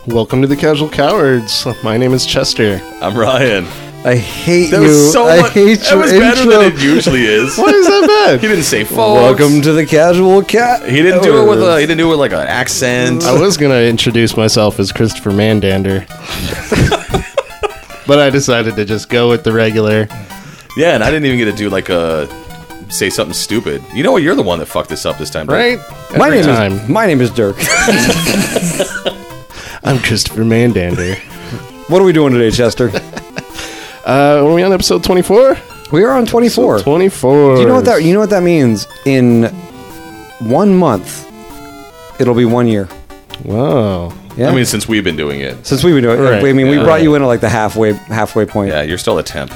Welcome to the Casual Cowards. My name is Chester. I'm Ryan. I hate That you. was so I much. hate That your was better intro. than it usually is. Why is that bad? He didn't say folks. Welcome to the Casual Cat. He didn't do it with a. He didn't do it with like an accent. I was going to introduce myself as Christopher Mandander. But I decided to just go with the regular. Yeah, and I didn't even get to do like a say something stupid. You know what? You're the one that fucked this up this time, Right? My Every name time. is my name is Dirk. I'm Christopher Mandander. What are we doing today, Chester? Are we on episode 24? We are on 24. 24. Do you know what that? You know what that means? In 1 month, it'll be 1 year. Wow. Yeah. I mean, since we've been doing it. Since we've been doing it, Right. I mean, we Yeah. brought you in at like the halfway point. Yeah, you're still a temp.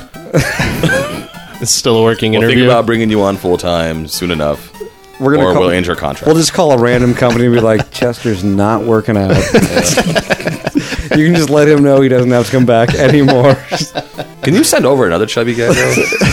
It's still a working We'll think interview. about bringing you on full time soon enough, We're gonna or call, we'll end your contract. We'll just call a random company and be like, Chester's not working out. You can just let him know he doesn't have to come back anymore. Can you send over another chubby guy? Though?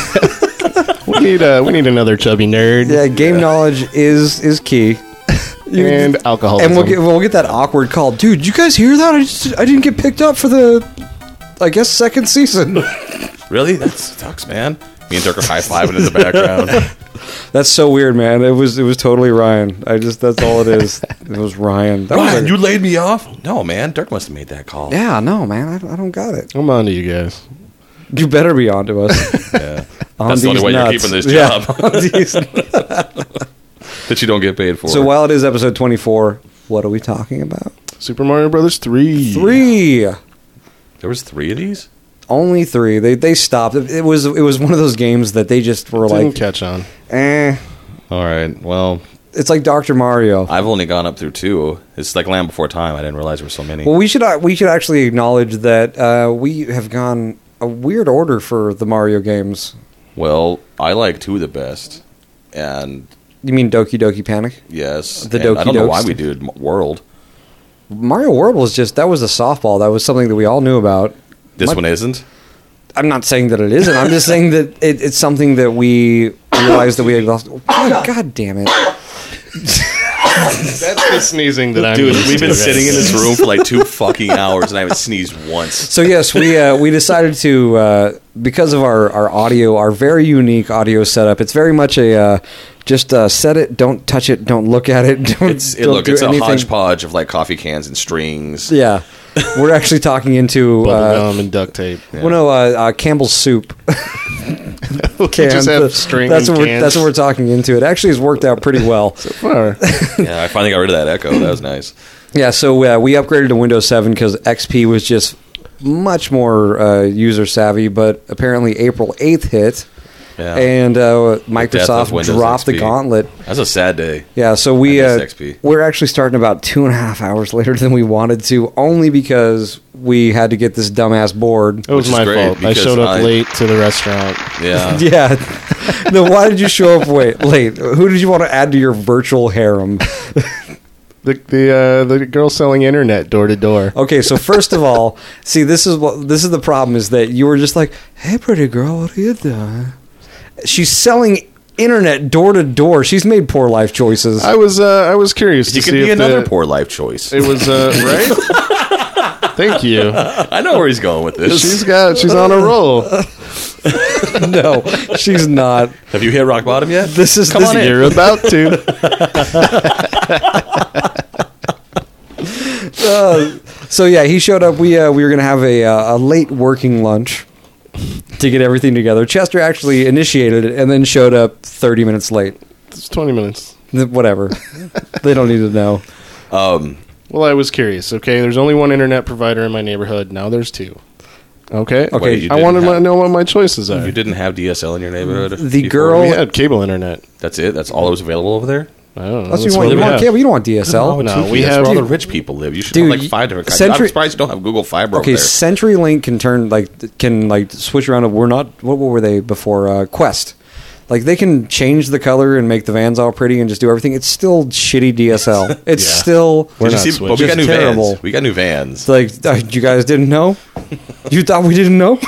we need another chubby nerd. Yeah, game knowledge is key. And alcoholism. And we'll get that awkward call, dude. You guys hear that? I didn't get picked up for the, I guess, second season. Really? That sucks, man. Me and Dirk are high-fiving in the background. That's so weird, man. It was totally Ryan. That's all it is. It was Ryan. That was Ryan, like- you laid me off? No, man. Dirk must have made that call. yeah, no, man. I don't got it. I'm on to you guys. You better be on to us. Yeah. On That's the only these way you're nuts. keeping this Yeah, job. on these- That you don't get paid for. So while it is episode 24, what are we talking about? Super Mario Brothers 3. 3. There was 3 of these? Only 3. They stopped. It was one of those games that they just were Didn't like, catch on. All right. Well, it's like Dr. Mario. I've only gone up through 2. It's like Land Before Time. I didn't realize there were so many. Well, we should actually acknowledge that we have gone a weird order for the Mario games. Well, I like 2 the best. And You mean Doki Doki Panic? yes. The and Doki I don't know Dokes. why we did World. Mario World was that was a softball. That was something that we all knew about. This one isn't. I'm not saying that it isn't. I'm just saying that it's something that we realized that we had lost. Oh, God damn it. That's the sneezing that I'm Dude, used we've to, been guys. sitting in this room for like 2 fucking hours and I haven't sneezed once. So yes, we decided to because of our audio, our very unique audio setup. It's very much a just set it, don't touch it, don't look at it. It's do a anything. hodgepodge of like coffee cans and strings. Yeah, we're actually talking into Bubblegum and duct tape. well, no, Campbell's soup. We just have string That's and what cans. that's what we're talking into. It actually has worked out pretty well. So far. Yeah, I finally got rid of that echo. That was nice. Yeah, so we upgraded to Windows 7 because XP was just much more user savvy. But apparently April 8th hit, Yeah. and death of Microsoft Windows dropped the XP. gauntlet. That's a sad day. Yeah, so we I miss XP. we're actually starting about 2.5 hours later than we wanted to, only because we had to get this dumbass board. It was Which is my great, fault. I because showed up I- late to the restaurant. Yeah. Yeah. No, why did you show up late? Who did you want to add to your virtual harem? The girl selling internet door to door. Okay, so first of all, see, this is the problem is that you were just like, "Hey, pretty girl, what are you doing?" She's selling internet door to door. She's made poor life choices. I was curious to You could see be if another poor life choice. It was right. Thank you. I know where he's going with this. She's on a roll. No, she's not. Have you hit rock bottom yet? This is Come this, on in. You're about to. So yeah, he showed up. We were gonna have a late working lunch to get everything together. Chester actually initiated it and then showed up 30 minutes late. It's 20 minutes. Whatever. They don't need to know. Well, I was curious. Okay, there's only one internet provider in my neighborhood. Now there's 2. Okay. Okay, Wait, you I didn't wanted to have- know what my choices are. You didn't have DSL in your neighborhood? The before? girl- We had cable internet. That's it? That's all that was available over there? I don't know. Unless That's you what want, we have. cable, you don't want DSL. No, we That's have- where all the Dude, rich people live. You should dude, have like 5 different kinds. Century- I'm surprised you don't have Google Fiber Okay, over there. CenturyLink can switch around. We're not. What were they before? Quest. Like they can change the color and make the vans all pretty and just do everything. It's still shitty DSL. It's Yeah. still We're Did you not see? switching. Well, we got Just new terrible. vans. We got new vans. It's like you guys didn't know. You thought we didn't know.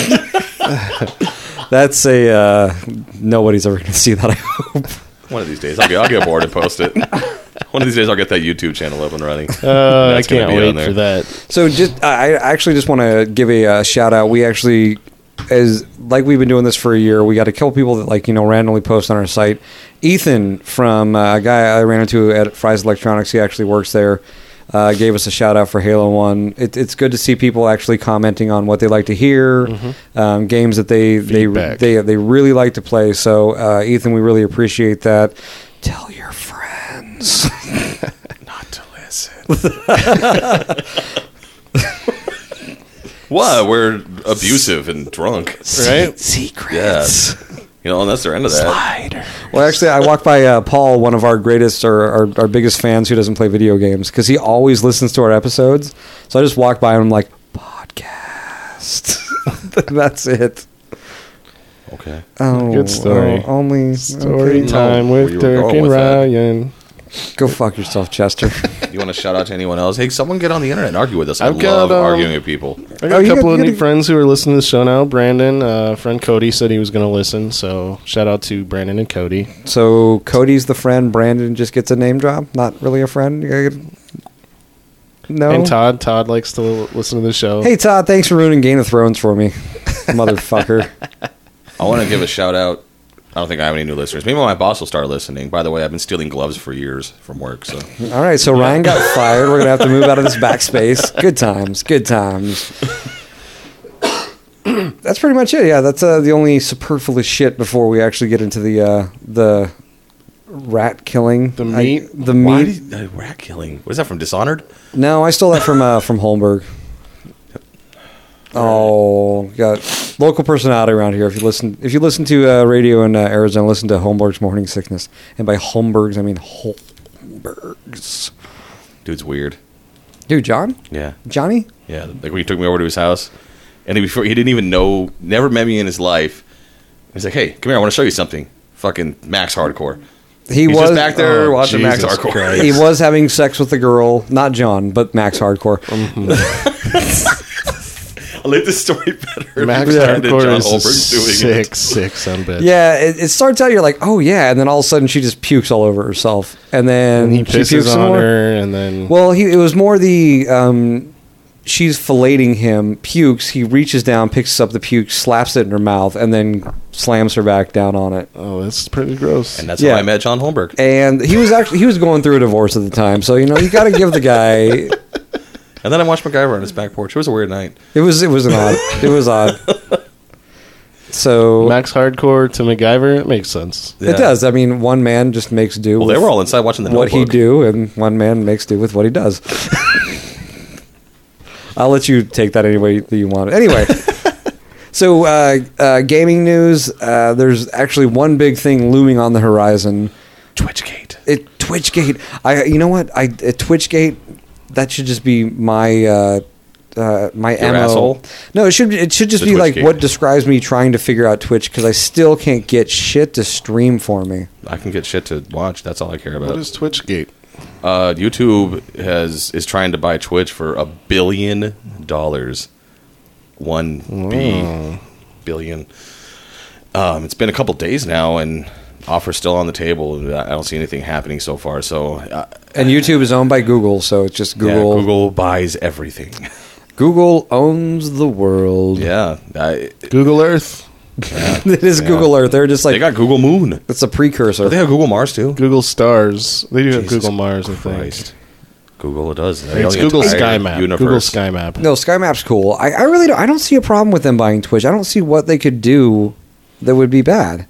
That's a nobody's ever going to see that. I hope. One of these days, I'll get bored and post it. One of these days I'll get that YouTube channel up and running. I That's gonna can't be on wait there. for that. So I actually just want to give a shout out. We actually, as like we've been doing this for a year, we got a couple people that randomly post on our site. Ethan from a guy I ran into at Fry's Electronics, he actually works there. Gave us a shout out for Halo 1. It's good to see people actually commenting on what they like to hear, games that they Feedback. really like to play. So Ethan, we really appreciate that. Tell your friends. Not to listen. What? We're abusive and drunk. Right? Secrets. Yeah. And that's their end of that. Well, actually, I walked by Paul, one of our greatest or our biggest fans who doesn't play video games, because he always listens to our episodes. So I just walked by and I'm like, podcast. That's it. Okay. Oh, Good story. Only Story okay. time where with you were Dirk going and with that. Ryan. Go fuck yourself, Chester. You want to shout out to anyone else? Hey, someone get on the internet and argue with us. I've I got, love arguing with people. I got Oh, a you couple got- of you new got- friends who are listening to the show now. Brandon, friend Cody said he was going to listen, so shout out to Brandon and Cody. So Cody's the friend. Brandon just gets a name drop. Not really a friend. No. And Todd likes to listen to the show. Hey Todd, thanks for ruining Game of Thrones for me, motherfucker. I want to give a shout out. I don't think I have any new listeners. Maybe my boss will start listening. By the way, I've been stealing gloves for years from work. So All right, so Ryan got fired. We're gonna have to move out of this backspace. Good times. Good times. That's pretty much it. Yeah, that's the only superfluous shit before we actually get into the rat killing. The meat? The why meat. rat killing? What is that from Dishonored? No, I stole that from Holmberg. Oh, got local personality around here. If you listen to radio in Arizona, listen to Holmberg's Morning Sickness, and by Holmberg's I mean Holmberg's. Dude's weird. Dude, Johnny. Yeah. Like when he took me over to his house, and he didn't even know, never met me in his life. He's like, "Hey, come here. I want to show you something." Fucking Max Hardcore. He He's was just back there watching Max Jesus Hardcore. Christ. He was having sex with the girl, not John, but Max Hardcore. I like this story better. Max than Hardcore John is Holberg's doing it. sick son bitch. Yeah, it starts out, you're like, oh yeah, and then all of a sudden she just pukes all over herself, and then And he she pukes pisses some on more. her, and then Well, it was more the she's filleting him, pukes. He reaches down, picks up the puke, slaps it in her mouth, and then slams her back down on it. oh, that's pretty gross. And that's Yeah. how I met John Holmberg. And he was going through a divorce at the time, so you got to give the guy. And then I watched MacGyver on his back porch. It was a weird night. It was odd. So Max Hardcore to MacGyver, it makes sense. Yeah. it does. I mean, one man just makes do. Well, with they were all inside watching the what he Notebook. do, and one man makes do with what he does. I'll let you take that any way that you want. Anyway, so gaming news. There's actually one big thing looming on the horizon. Twitchgate. Twitchgate. You know what? Twitchgate. That should just be my my Your MO. asshole? No, it should just The be like Twitchgate. what describes me trying to figure out Twitch, because I still can't get shit to stream for me. I can get shit to watch. That's all I care about. What is Twitchgate? YouTube is trying to buy Twitch for $1 billion. Billion. It's been a couple days now, and offer's still on the table. And I don't see anything happening so far. So, And YouTube is owned by Google, so it's just yeah, Google. Google buys everything. Google owns the world. Yeah, Google Earth, It is Google Earth. They're just they like got Google Moon. it's a precursor. But they have Google Mars too. Google Stars. They do have Jesus Google Mars, I Christ. think. Google it does. It's Google Sky Map. Google Sky Map. No, SkyMap's cool. I really don't. I don't see a problem with them buying Twitch. I don't see what they could do that would be bad.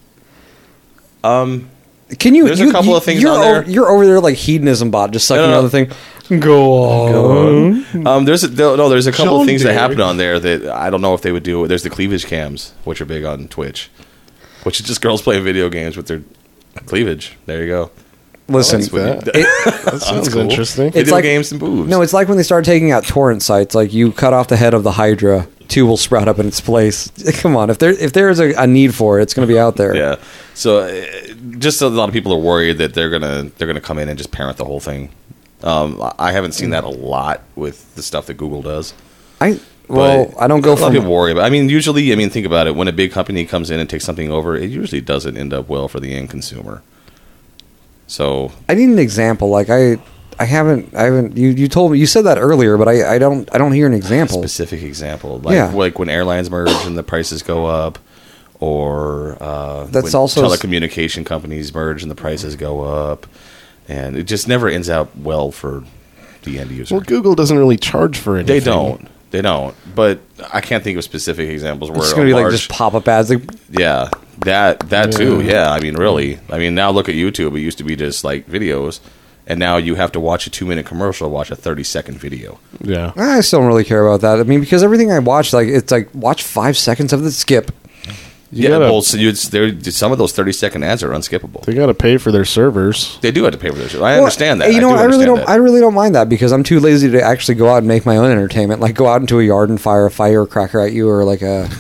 Can you? There's a couple of things you're on there. You're over there like hedonism bot, just sucking No. on the thing. Go on. There's a couple John of things that Deere. happen on there that I don't know if they would do. There's the cleavage cams, which are big on Twitch, which is just girls playing video games with their cleavage. There you go. Listen, like that. it- That sounds cool. interesting. Video like- games and boobs. no, it's like when they started taking out torrent sites. Like you cut off the head of the Hydra, two will sprout up in its place. Come on, if there's a need for it, it's going to be out there. yeah. So just a lot of people are worried that they're gonna come in and just parent the whole thing. I haven't seen that a lot with the stuff that Google does. I But don't go a lot of from people worry about. I mean, usually, think about it. When a big company comes in and takes something over, it usually doesn't end up well for the end consumer. So I need an example. Like I haven't. You told me, you said that earlier, but I don't hear an example. specific example, like when airlines merge and the prices go up, or That's when also telecommunication companies merge and the prices go up, and it just never ends out well for the end user. Well, Google doesn't really charge for anything. They don't. But I can't think of specific examples where It's going to be like just pop-up ads. Like, yeah, that too. Yeah, I mean, really. I mean, now look at YouTube. It used to be just like videos, and now you have to watch a 2-minute commercial to watch a 30-second video. Yeah. I still don't really care about that. I mean, because everything I watch, like it's like watch 5 seconds of the skip. Well, so some of those 30-second ads are unskippable. They got to pay for their servers. They do have to pay for their shit. I understand that. You know, I I really don't mind that because I'm too lazy to actually go out and make my own entertainment. Like go out into a yard and fire a firecracker at you, or like a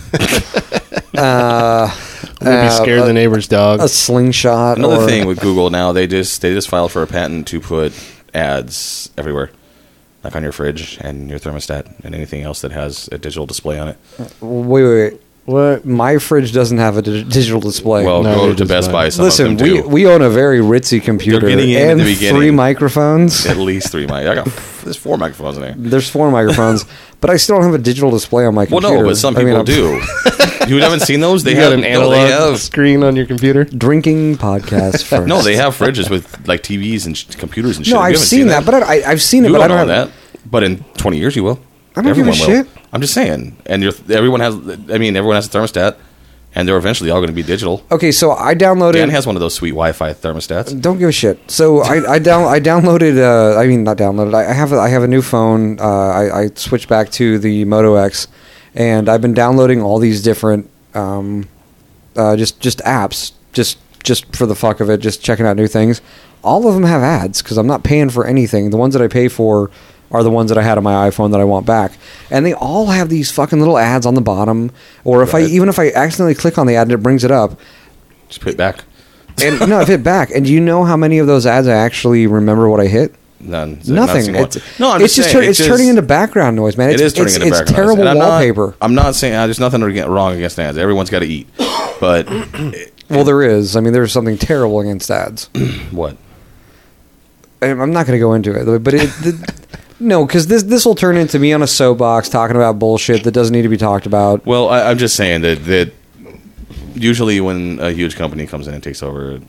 Maybe scare the neighbor's dog. a slingshot. Another thing with Google now, they just filed for a patent to put ads everywhere, like on your fridge and your thermostat and anything else that has a digital display on it. Wait. What? My fridge doesn't have a digital display. Well, No, go they to just Best not. Buy. Some Listen, of them do. we own a very ritzy computer They're getting in and at the beginning. 3 microphones. At least 3 mic. There's 4 microphones in there. There's 4 microphones, but I still don't have a digital display on my Well, computer. no, but some people do. You haven't seen those? They You have got an analog screen on your computer? Drinking podcast first. No, they have fridges with like TVs and computers and shit. No, You I've haven't seen that, but I've seen it, you but I don't don't know have that. But in 20 years, you will. I don't give a Everyone will. shit. I'm just saying. And everyone has. I mean, everyone has a thermostat, and they're eventually all going to be digital. Okay, so I downloaded. Dan has one of those sweet Wi-Fi thermostats. Don't give a shit. So I downloaded. I mean, not downloaded. I have a new phone. I switched back to the Moto X, and I've been downloading all these different just apps, just for the fuck of it, just checking out new things. All of them have ads because I'm not paying for anything. The ones that I pay for are the ones that I had on my iPhone that I want back, and they all have these fucking little ads on the bottom. Or if Right. if I accidentally click on the ad and it brings it up, Just put it back. and no, I've hit back. And do you know how many of those ads I actually remember what I hit? None. Nothing. Not I'm It's just just saying, it's turning into background noise, man. It is turning into background It's terrible noise. And wallpaper. I'm not saying there's nothing wrong against ads. Everyone's got to eat, but Well, there is. I mean, there's something terrible against ads. what? I'm not going to go into it, but no, because this will turn into me on a soapbox talking about bullshit that doesn't need to be talked about. Well, I'm just saying that usually when a huge company comes in and takes over,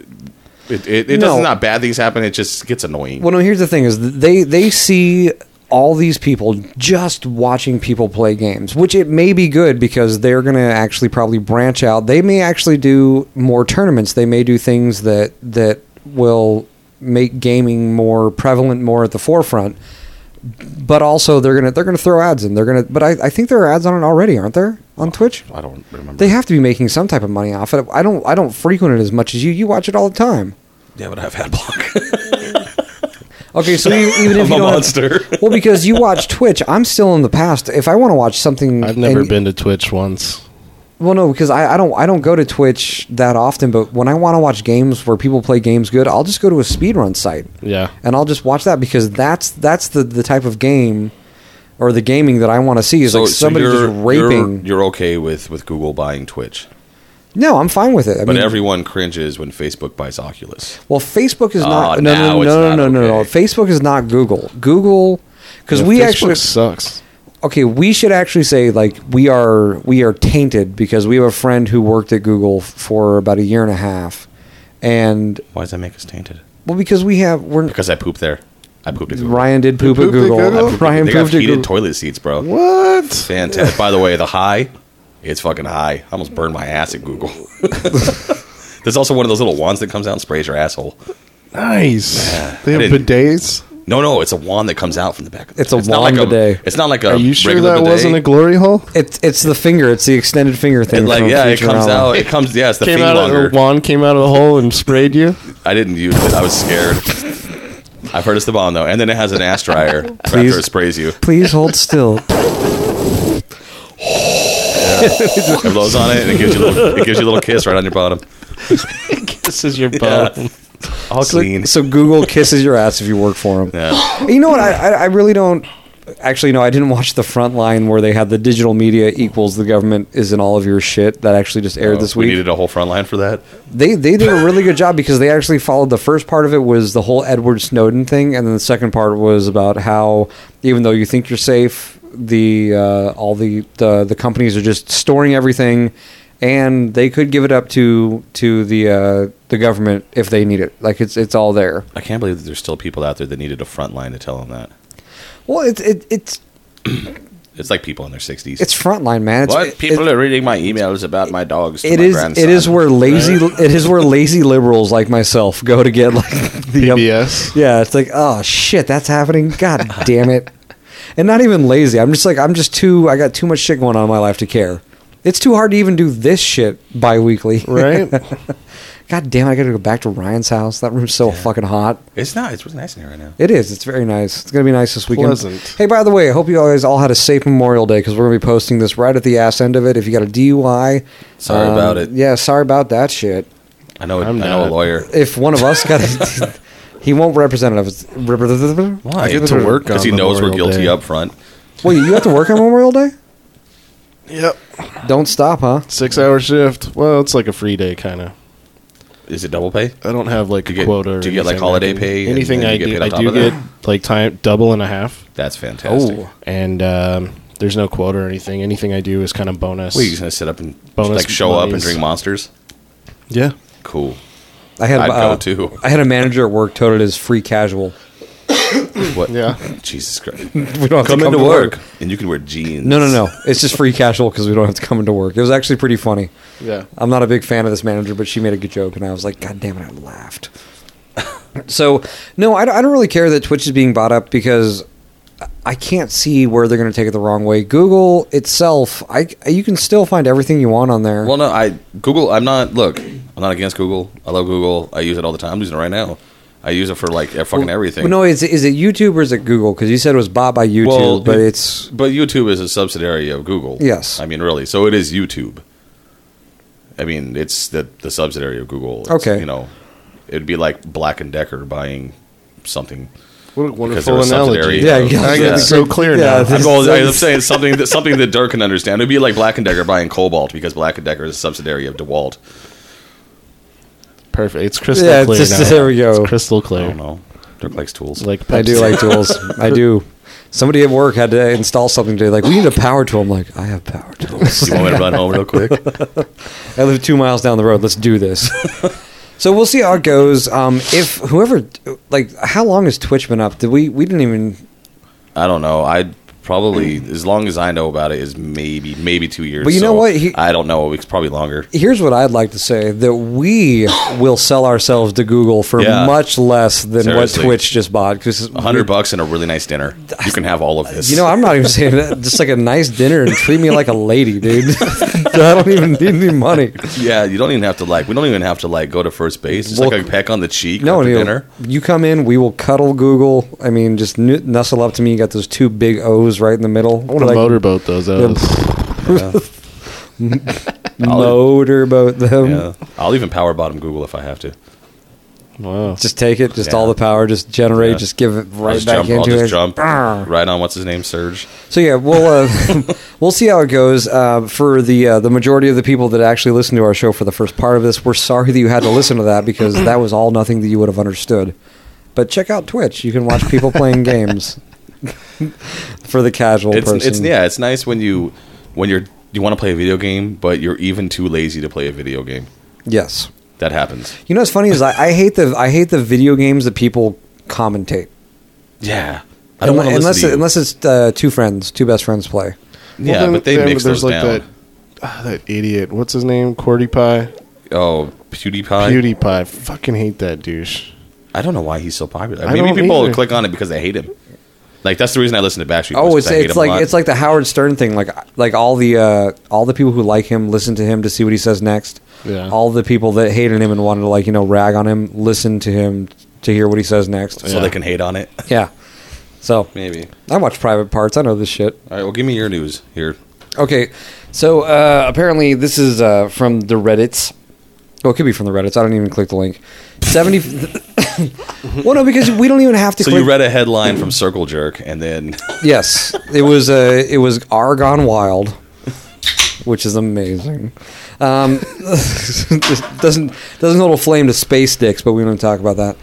it No. does not bad things happen. It just gets annoying. Well, no, here's the thing: is they see all these people just watching people play games, which it may be good because they're going to actually probably branch out. They may actually do more tournaments. They may do things that will make gaming more prevalent, more at the forefront. But also they're gonna throw ads in. But I think there are ads on it already, aren't there, on Twitch? I don't remember. They have to be making some type of money off it. I don't frequent it as much as you. You watch it all the time. Yeah, but I have AdBlock. Okay, so even if I'm you a don't monster. well, because you watch Twitch, I'm still in the past. If I want to watch something, I've never and- been to Twitch once. Well, no, because I don't go to Twitch that often. But when I want to watch games where people play games good, I'll just go to a speedrun site. Yeah. And I'll just watch that because that's the type of game or the gaming that I want to see is like somebody just raping. You're okay with Google buying Twitch, No, I'm fine with it. I but mean, everyone cringes when Facebook buys Oculus. well, Facebook is not. Oh, No. now it's not No. okay. Facebook is not Google. Google, because Yeah, we Facebook actually sucks. okay. We should actually say like we are tainted because we have a friend who worked at Google for about 1.5 years, and Why does that make us tainted? well, because we're Because I pooped there. I pooped at Google. Ryan did poop at pooped at Google. Google? Ryan they got pooped at heated Google. toilet seats, bro. What? Fantastic. By the way, the high, it's fucking high. I almost burned my ass at Google. There's also one of those little wands that comes out and sprays your asshole. Nice. Yeah, They I have didn't- bidets? No, it's a wand that comes out from the back. Of the It's a not wand like bidet. It's not like a Are you sure regular that bidet. wasn't a glory hole? It's the finger. It's the extended finger thing. It, like from yeah, it comes Futurama. out. It comes. Yeah, it's the Came finger out of longer. the wand came out of the hole and sprayed you? I didn't use it. I was scared. I've heard it's the bomb though, and then it has an ass dryer after Please. it sprays you. Please hold still. It blows on it, and it gives you a little kiss right on your bottom. This is your bone. All clean. So Google kisses your ass if you work for them. Yeah. You know what? I really don't. Actually, no, I didn't watch the front line where they had the digital media equals the government is in all of your shit. That actually just aired this week. We needed a whole front line for that. They did a really good job because they actually followed the first part of it was the whole Edward Snowden thing, and then the second part was about how even though you think you're safe, all the companies are just storing everything, and they could give it up to the government if they need it. Like it's all there. I can't believe that there's still people out there that needed a front line to tell them that. Well, it's It's like people in their 60s. it's frontline, man. People are reading my emails about my dogs to It my is. grandson. It is where lazy liberals like myself go to get like the PBS. yeah, it's like, oh shit, that's happening. God damn it. And not even lazy. I got too much shit going on in my life to care. It's too hard to even do this shit bi-weekly. Right? God damn it, I gotta go back to Ryan's house. That room's so fucking hot. It's not. It's really nice in here right now. It is. It's very nice. It's gonna be nice this weekend. Pleasant. Hey, by the way, I hope you guys all had a safe Memorial Day because we're gonna be posting this right at the ass end of it. If you got a DUI, Sorry about it. Yeah, sorry about that shit. I know. I I'm know a not. lawyer. If one of us got a, he won't represent us. Why? I get to work Because on he knows we're Memorial guilty Day. up front. Wait, you have to work on Memorial Day? Yep. Don't stop, huh? 6-hour shift. Well, it's like a free day, kind of. Is it double pay? I don't have like Do a you get- quota. Or do you get, like, anything. holiday I do- pay and Anything then I you get do, paid on I top do of that? get like time double and a half, That's fantastic. Oh, and there's no quota or anything. Anything I do is kind of bonus. Wait, you just gonna sit up and Bonus like show up and monies. drink Monsters? Yeah. Cool. I had I'd go too. I had a manager at work told it as free casual. What? Yeah. Jesus Christ. We don't have Come to into to work and you can wear jeans. No. It's just free casual because we don't have to come into work. It was actually pretty funny. Yeah. I'm not a big fan of this manager, but she made a good joke, and I was like, God damn it, I laughed. So, no, I don't really care that Twitch is being bought up because I can't see where they're going to take it the wrong way. Google itself, you can still find everything you want on there. Well, no, Google. I'm not against Google. I love Google. I use it all the time. I'm using it right now. I use it for like fucking everything. Well, no, is it YouTube or is it Google? Because you said it was bought by YouTube, Well, but it's... But YouTube is a subsidiary of Google. Yes. I mean, really. So it is YouTube. I mean, it's the subsidiary of Google. It's, Okay. You know, it'd be like Black and Decker buying something. What a Because they're wonderful a subsidiary. analogy. Yeah, I yeah. get it so clear Yeah, now. I'm saying something that Dirk can understand. It'd be like Black and Decker buying Cobalt because Black and Decker is a subsidiary of DeWalt. Perfect. It's crystal Yeah, it's clear just- now. there we go. It's crystal I clear. don't know. Dirk likes tools. Like I do Pepsi. like tools. I do. Somebody at work had to install something today. Like, we need a power tool. I'm like, I have power tools. You want me to run home real quick? I live 2 miles down the road. Let's do this. So we'll see how it goes. If whoever, like, how long has Twitch been up? We didn't even. I don't know. I'd probably, as long as I know about it, is maybe 2 years. But you know So what? I don't know. It's probably longer. Here's what I'd like to say: that we will sell ourselves to Google for Yeah. much less than Seriously. what Twitch just bought. Because $100 and a really nice dinner. You can have all of this. You know, I'm not even saying that. Just like a nice dinner and treat me like a lady, dude. I don't even need any money. Yeah, you don't even have to we don't even have to go to first base. Just Well, like a peck on the cheek No, after Neil, dinner. you come in, we will cuddle Google. I mean, just nestle up to me. You got those two big O's right in the middle. I want to motorboat those out. Motorboat them. Yeah. I'll even power bottom Google if I have to. Wow. Just take it, just Yeah. all the power, just generate, Yeah. just give it I'll right just back jump, into it. jump Brr. right on what's his name, Surge. So yeah, we'll see how it goes. For the majority of the people that actually listen to our show for the first part of this, we're sorry that you had to listen to that because that was all nothing that you would have understood. But check out Twitch; you can watch people playing games. For the casual person, It's nice when you want to play a video game, but you're even too lazy to play a video game. Yes. That happens. You know what's funny is I hate the video games that people commentate. Yeah, I don't want to listen to you. Unless it's two best friends play. Yeah, Well, but they then mix there's those like down. that idiot. What's his name? QWERTY Oh, PewDiePie. PewDiePie. Fucking hate that douche. I don't know why he's so popular. I Maybe don't people either. click on it because they hate him. Like that's the reason I listen to Backstreet Boys. Oh, 'cause I hate him a lot. it's like the Howard Stern thing. Like all the people who like him listen to him to see what he says next. Yeah. All the people that hated him and wanted to rag on him listen to him to hear what he says next. so they can hate on it. Yeah. So Maybe. I watch Private Parts. I know this shit. All right. Well, give me your news here. Okay, so apparently this is from the Reddits. Well, it could be from the Reddits. I don't even click the link. 70. Well, no, because we don't even have to So click. you read a headline from Circle Jerk, and then Yes, it was Argon Wild, which is amazing. doesn't hold a flame to space dicks, but we don't talk about that.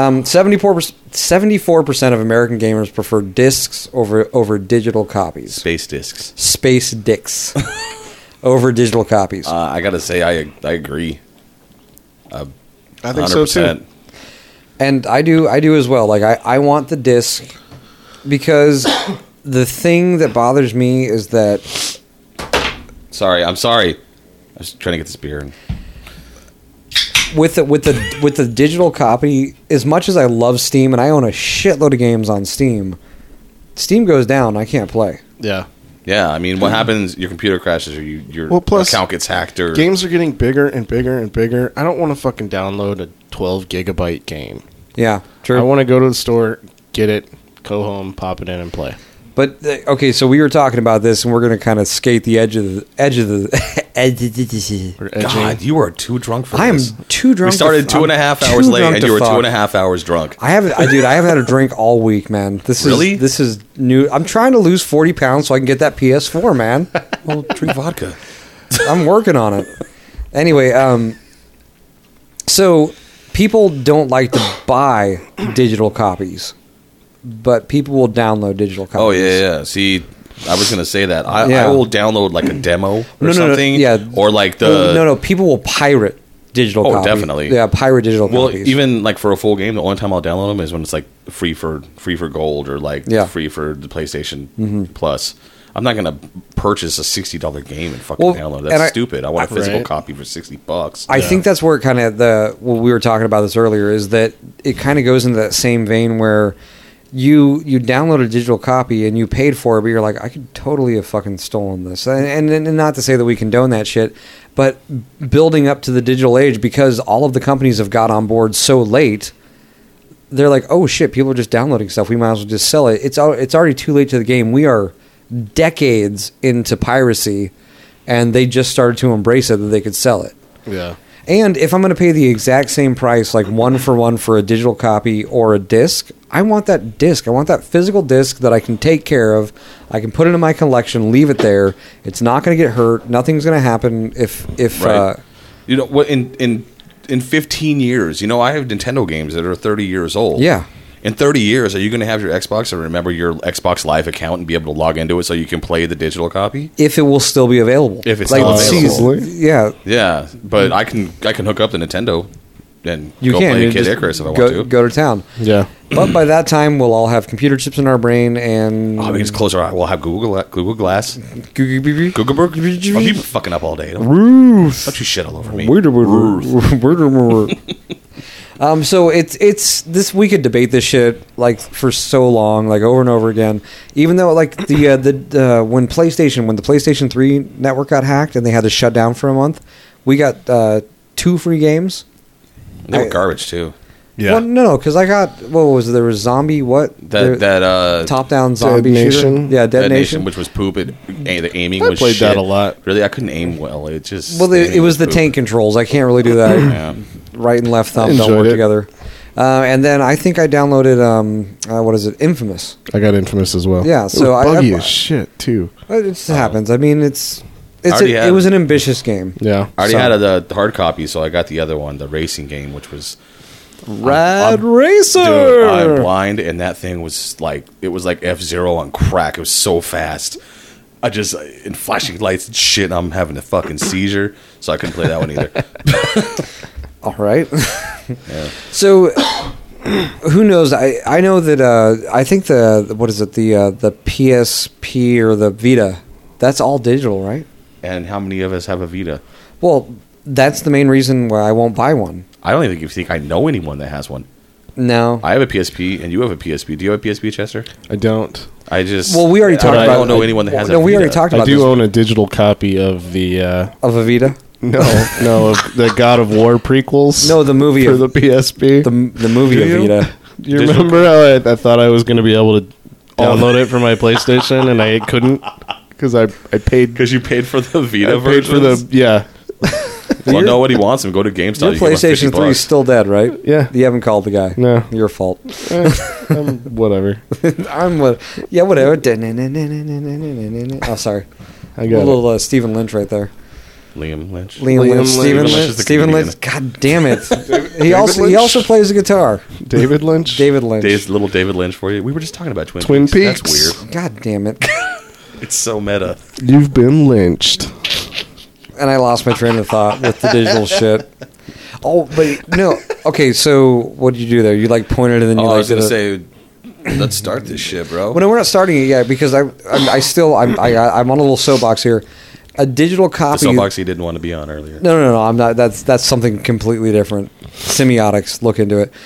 74% of American gamers prefer discs over digital copies. space discs. Space dicks over digital copies. I gotta say, I agree. I think so too. And I do as well. Like I want the disc because the thing that bothers me is that I'm sorry. I was trying to get this beer. with the digital copy, as much as I love Steam and I own a shitload of games on Steam goes down, I can't play. Yeah. Yeah, I mean, what happens? Your computer crashes, or your plus, account gets hacked, or games are getting bigger and bigger and bigger. I don't want to fucking download a 12 gigabyte game. Yeah, true. I want to go to the store, get it, go home, pop it in, and play. But okay, so we were talking about this, and we're going to kind of skate the edge of the We're edging. God, you are too drunk for I am this. too drunk. We started 2.5 hours late, and you were 2.5 hours drunk. I haven't had a drink all week, man. This is new. I'm trying to lose 40 pounds so I can get that PS4, man. Well, drink vodka. I'm working on it. Anyway, so people don't like to buy digital copies, but people will download digital copies. Oh yeah. See, I was gonna say that. I Yeah. will download like a demo or something. yeah. Or like the no. People will pirate digital Oh, copies. definitely. Yeah, pirate digital Well, copies. even like for a full game, the only time I'll download them is when it's like free for gold or like Yeah. free for the PlayStation Plus. I'm not gonna purchase a $60 game and fucking Well, download. and That's stupid. I want a physical Right. copy for $60. I think that's where kind of we were talking about this earlier, is that it kind of goes into that same vein where you download a digital copy and you paid for it, but you're like, I could totally have fucking stolen this. And not to say that we condone that shit, but building up to the digital age, because all of the companies have got on board so late, they're like, oh shit, people are just downloading stuff. We might as well just sell it. It's already too late to the game. We are decades into piracy, and they just started to embrace it that they could sell it. Yeah. And if I'm going to pay the exact same price, like 1-for-1 for a digital copy or a disc, I want that disc. I want that physical disc that I can take care of. I can put it in my collection, leave it there. It's not going to get hurt. Nothing's going to happen if Right. You know what? In 15 years, you know, I have Nintendo games that are 30 years old. Yeah. In 30 years, are you going to have your Xbox and remember your Xbox Live account and be able to log into it so you can play the digital copy? If it will still be available. If it's still available. Yeah. Yeah, but I can hook up the Nintendo and You go can. play You Kid just Icarus if I go, want to. Go to town. Yeah. But by that time, we'll all have computer chips in our brain and... Oh, we can just close our eye. We'll have Google Glass. Google Google Oh, you fucking up all day. Don't you shit all over me. So it's this, we could debate this shit like for so long, like over and over again. Even though like when the PlayStation 3 network got hacked and they had to shut down for a month, we got 2 free games. They were garbage too. Yeah. Well, no, because I got what was it? There was zombie top down zombie Dead shooter. Nation? Yeah, Dead Nation. which was poop. The aiming I was played shit. that a lot. Really, I couldn't aim well. It just Well, the it aiming was the poop. tank controls. I can't really do that. Yeah. Right and left thumb don't Enjoyed work it. together. And then I think I downloaded what is it? Infamous. I got Infamous as well. Yeah, so it was buggy I as shit too. It just happens. I mean, it already was an ambitious game. Yeah. I already So- had the hard copy, so I got the other one, the racing game, which was Rad Dude, Racer. I'm blind, and that thing was like F-Zero on crack. It was so fast. I just in flashing lights and shit. I'm having a fucking seizure, so I couldn't play that one either. All right. Yeah. So, who knows? I know that I think the PSP or the Vita, that's all digital, right? And how many of us have a Vita? Well, that's the main reason why I won't buy one. I don't even think I know anyone that has one. No. I have a PSP, and you have a PSP. Do you have a PSP, Chester? I don't. I just Well, we already talked I about. don't know anyone that has. No, a we already Vita. talked I about do this. own a digital copy of the Of a Vita. no of the God of War prequels. No, the movie for of the PSP. the movie Do of you? Vita. Do you digital- remember how I thought I was going to be able to download it for my PlayStation and I couldn't because I paid Because you paid for the Vita I paid for versions? the Well, nobody wants them. Go to GameStop. Your You can get PlayStation 3 is $50. still dead, right? Yeah. You haven't called the guy. No. Your fault. Whatever. I'm what? Yeah, whatever. Oh, sorry. I A got little it. Stephen Lynch right there. Liam Lynch. Liam Liam Lynch. Lynch. Stephen Lynch Lynch. is the Stephen comedian. Lynch. God damn it. he Lynch? also plays the guitar. David Lynch. David Lynch. Little David Lynch for you. We were just talking about Twin Twin Peaks. Peaks. That's weird. God damn it. It's so meta. You've been lynched. And I lost my train of thought with the digital shit. Oh, but no. Okay, so what did you do there? You like pointed and then you Oh, I like was going to did say, let's start this shit, bro. Well, no, we're not starting it yet because I'm on a little soapbox here. A digital The copy. soapbox he didn't want to be on earlier. No. I'm not. That's something completely different. Semiotics. Look into it.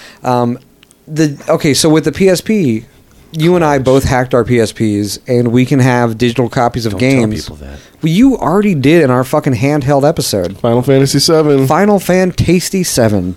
So with the PSP, you and I both hacked our PSPs, and we can have digital copies of Don't games. tell people that. Well, you already did in our fucking handheld episode. Final Fantasy VII. Final Fan Tasty 7.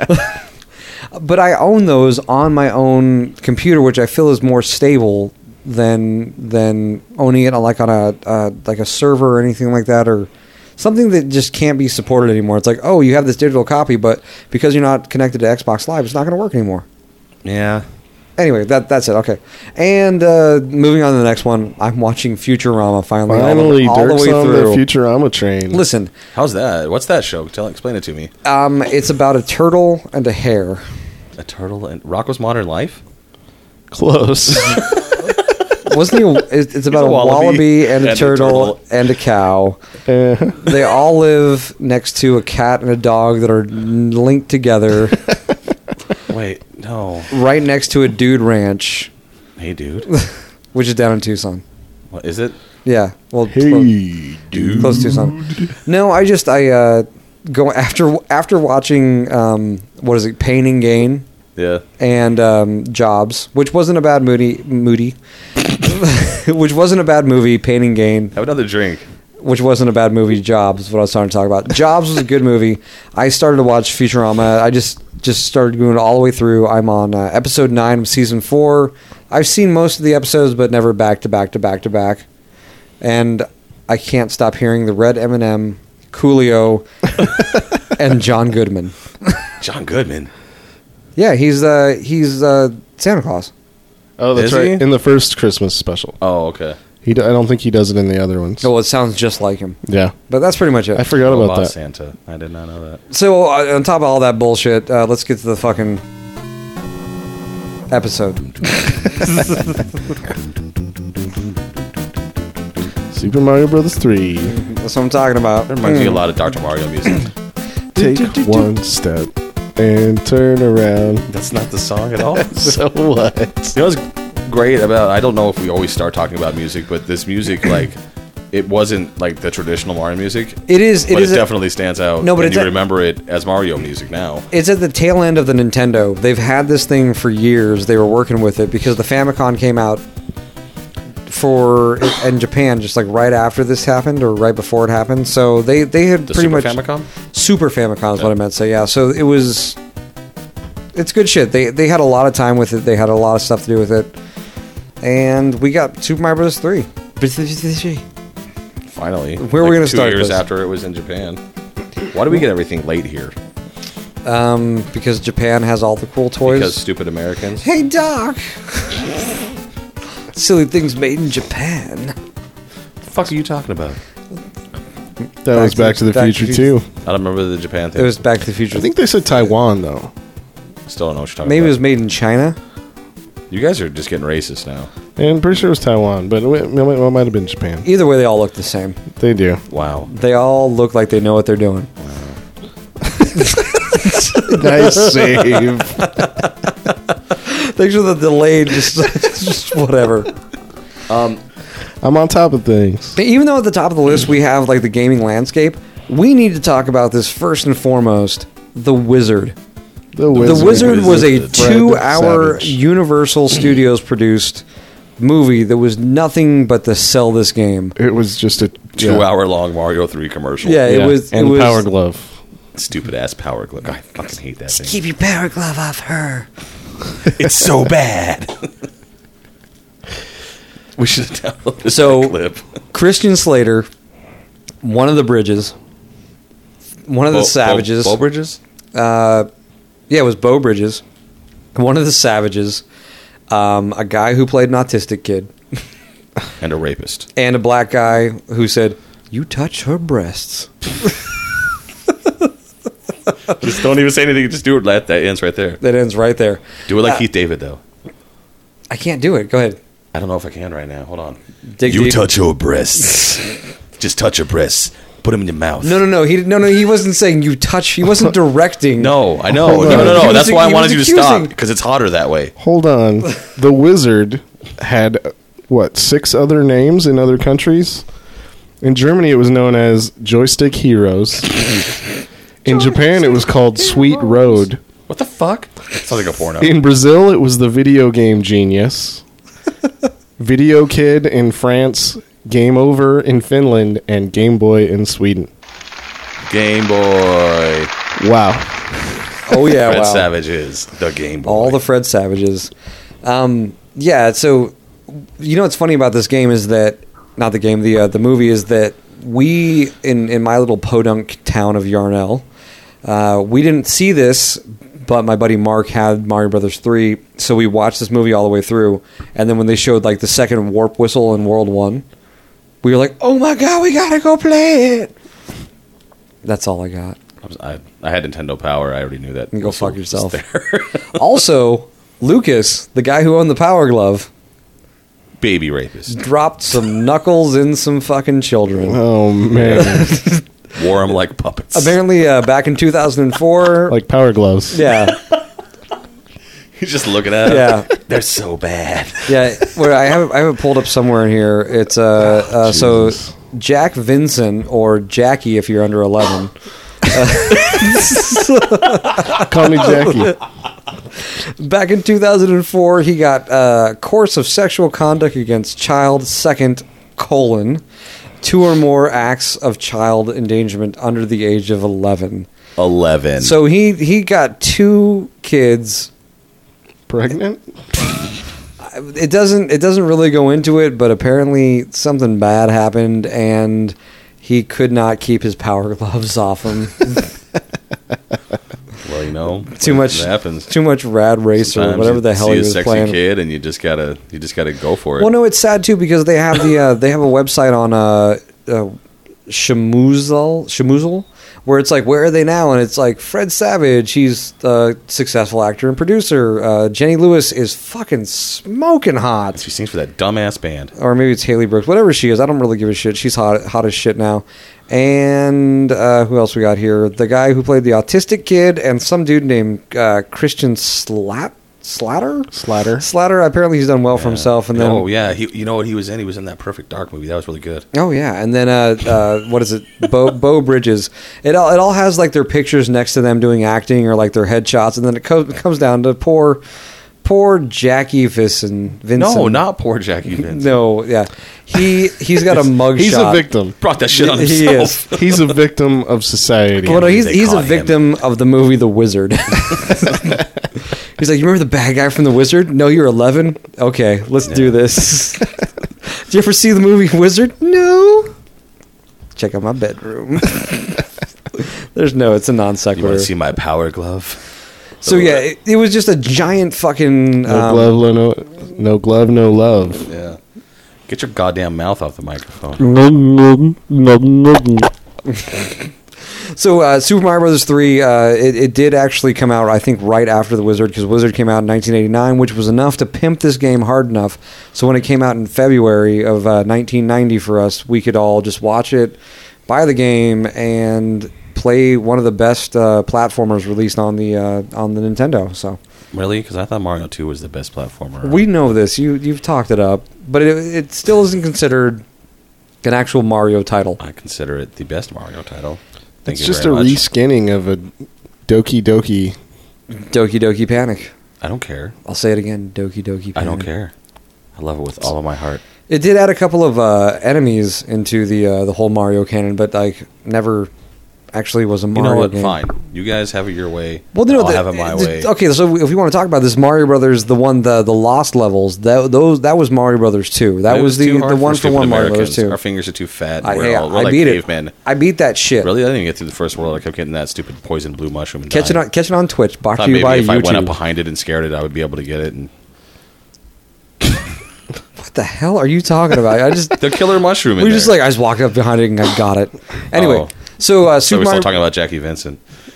But I own those on my own computer, which I feel is more stable than owning it on a server or anything like that, or something that just can't be supported anymore. It's like, oh, you have this digital copy, but because you're not connected to Xbox Live, it's not going to work anymore. Yeah. Anyway, that's it. Okay, and moving on to the next one. I'm watching Futurama finally, Finally, all the Dirk's way on through. the Futurama train. Listen, How's that? What's that show? Explain it to me. it's about a turtle and a hare. A turtle and Rocko's Modern Life? Close. Wasn't he? It's about a a wallaby wallaby and a and a turtle turtle. and a cow. Eh. They all live next to a cat and a dog that are linked together, Wait, no. right next to a dude ranch, Hey, dude. which is down in Tucson. What is it? Yeah, well, Hey, dude. close to Tucson. No, I go after watching what is it, Pain and Gain Yeah. and Jobs, which wasn't a bad moody, which wasn't a bad movie. Pain and Gain. Have another drink. Which wasn't a bad movie. Jobs is what I was starting to talk about. Jobs was a good movie. I started to watch Futurama. I just started going all the way through. I'm on episode 9 of season 4. I've seen most of the episodes, but never back to back to back to back. And I can't stop hearing the Red M&M, Coolio, and John Goodman. John Goodman. Yeah, he's Santa Claus. Oh, that's Is right. he? In the first Christmas special. Oh, okay. I don't think he does it in the other ones. Oh, well, it sounds just like him. Yeah. But that's pretty much it. I forgot about Robot that. Santa. I did not know that. So, on top of all that bullshit, let's get to the fucking episode. Super Mario Brothers 3. That's what I'm talking about. That reminds me a lot of Dr. Mario music. Take one step and turn around. That's not the song at all. So what? You know what's great about, I don't know if we always start talking about music, but this music, like, it wasn't like the traditional Mario music. It is. But it definitely stands out. No, but and it's you a- remember it as Mario music now. It's at the tail end of the Nintendo. They've had this thing for years. They were working with it because the Famicom came out in Japan just like right after this happened or right before it happened. So they had The pretty Super much Famicom? Super Famicom is what I meant to say. Yeah. So it's good shit. They had a lot of time with it. They had a lot of stuff to do with it. And we got Super Mario Bros. 3. Finally. Where are we gonna 2 start years this? after it was in Japan. Why do we get everything late here? Because Japan has all the cool toys. Because stupid Americans? Hey, Doc! Silly things made in Japan. What the fuck are you talking about? That was Back to the Future too. I don't remember the Japan thing. It was Back to the Future. I think they said Taiwan though. Still don't know what you're talking Maybe it was about. made in China. You guys are just getting racist now. And I'm pretty sure it was Taiwan, but it might have been Japan. Either way, they all look the same. They do. Wow. They all look like they know what they're doing. Nice save. Thanks for the delay. Just whatever. I'm on top of things. But even though at the top of the list we have like the gaming landscape, we need to talk about this first and foremost. The Wizard. The The Wizard was a Fred 2-hour Savage. Universal Studios produced movie that was nothing but to sell this game. It was just a 2-hour long Mario 3 commercial. Yeah, it was. and it was, Power Glove. Stupid ass power glove. I fucking hate that thing. Keep your power glove off her. It's so bad. We should have downloaded So- that clip. Christian Slater, one of the bridges, one of the savages. Bo Bridges? Yeah, it was Bo Bridges. One of the savages. A guy who played an autistic kid. And a rapist. And a black guy who said, "You touch her breasts." Just don't even say anything. Just do it. That ends right there. That ends right there. Do it like Keith David, though. I can't do it. Go ahead. I don't know if I can right now. Hold on. Dig You deep. touch her breasts. Just touch her breasts. Put them in your mouth. No. He wasn't saying you touch. He wasn't directing. No, I know. Hold on. No. He was- That's why I he wanted was you to accusing- stop, because it's hotter that way. Hold on. The Wizard had, 6 other names in other countries? In Germany, it was known as Joystick Heroes. In Japan, it was called Sweet Road. What the fuck? Sounds like a porno. In Brazil, it was the Video Game Genius. Video Kid in France. Game Over in Finland. And Game Boy in Sweden. Game Boy. Wow. Oh yeah, Fred wow. Savage is the Game Boy. All the Fred Savages. Yeah, so you know what's funny about this game is that not the game, the movie is that we in my little podunk town of Yarnell, we didn't see this, but my buddy Mark had Mario Brothers 3, so we watched this movie all the way through, and then when they showed like the second warp whistle in World 1, we were like, "Oh my god, we gotta go play it." That's all I got. I had Nintendo Power. I already knew that. You go whistle fuck yourself. was there. Also, Lucas, the guy who owned the Power Glove, Baby rapist. dropped some knuckles in some fucking children. Oh, man. Wore them like puppets. Apparently, back in 2004, Like Power Gloves. yeah, He's just looking at them. yeah, They're so bad. yeah. Where I have it pulled up somewhere in here. It's so Jesus. Jack Vinson or Jackie if you're under 11. Call me Jackie. Back in 2004, he got course of sexual conduct against child. Second, 2 or more acts of child endangerment under the age of 11. 11. So he got 2 kids. Pregnant? It doesn't really go into it, but apparently something bad happened, and he could not keep his Power Gloves off him. Well, you know, Too much it happens. Too much Rad Race or Sometimes whatever you the hell see he a was sexy playing. kid, and you just gotta go for it. Well, no, it's sad too because they have they have a website on Shamoozle, where it's like, where are they now? And it's like Fred Savage, he's a successful actor and producer. Jenny Lewis is fucking smoking hot. She sings for that dumbass band. Or maybe it's Haley Brooks, whatever she is. I don't really give a shit. She's hot as shit now. And who else we got here? The guy who played the autistic kid and some dude named Christian Slatter. Apparently, he's done well for himself. And then, Oh yeah, you know what he was in? He was in that Perfect Dark movie. That was really good. oh yeah, and then what is it? Bo Bridges. It all has like their pictures next to them doing acting or like their headshots, and then it comes down to poor Jackie Vincent. No, not poor Jackie Vince. No, yeah, he's got a mugshot. He's a victim. Brought that shit on He himself. is. He's a victim of society. Well, no, he's They a caught him. victim of the movie The Wizard. He's like, you remember the bad guy from The Wizard? No, you're 11? Okay, let's do this. Did you ever see the movie Wizard? No. Check out my bedroom. It's a non You sequitur. want to see my Power Glove? So yeah, it was just a giant fucking... No glove, no love. Yeah. Get your goddamn mouth off the microphone. So Super Mario Brothers 3, it did actually come out, I think, right after The Wizard, because Wizard came out in 1989, which was enough to pimp this game hard enough. So when it came out in February of 1990 for us, we could all just watch it, buy the game, and play one of the best platformers released on the Nintendo. So Really? Because I thought Mario 2 was the best platformer. we know this. You've talked it up, but it still isn't considered an actual Mario title. I consider it the best Mario title. Thank It's you just a very much. reskinning of a Doki Doki. Doki Doki Panic. I don't care. I'll say it again. Doki Doki Panic. I don't care. I love it with all of my heart. It did add a couple of enemies into the whole Mario canon, but like never. actually was a You Mario know what? game. Fine. You guys have it your way. Well, no, I'll have it my way. Okay, so if we want to talk about this, Mario Brothers, the lost levels, that was Mario Brothers 2. That It was the too hard one for stupid one Mario Brothers Americans. 2. Our fingers are too fat. I we're like beat cavemen. it. I beat that shit. Really? I didn't even get through the first world. I kept getting that stupid poison blue mushroom. And Catch it on Twitch. Brought Thought to you maybe by if YouTube. I went up behind it and scared it, I would be able to get it. And What the hell are you talking about? I just the killer mushroom. we in were just there. like I just walked up behind it and I got it. Anyway, Oh. so So Super we're still Mario talking about Jackie Vincent.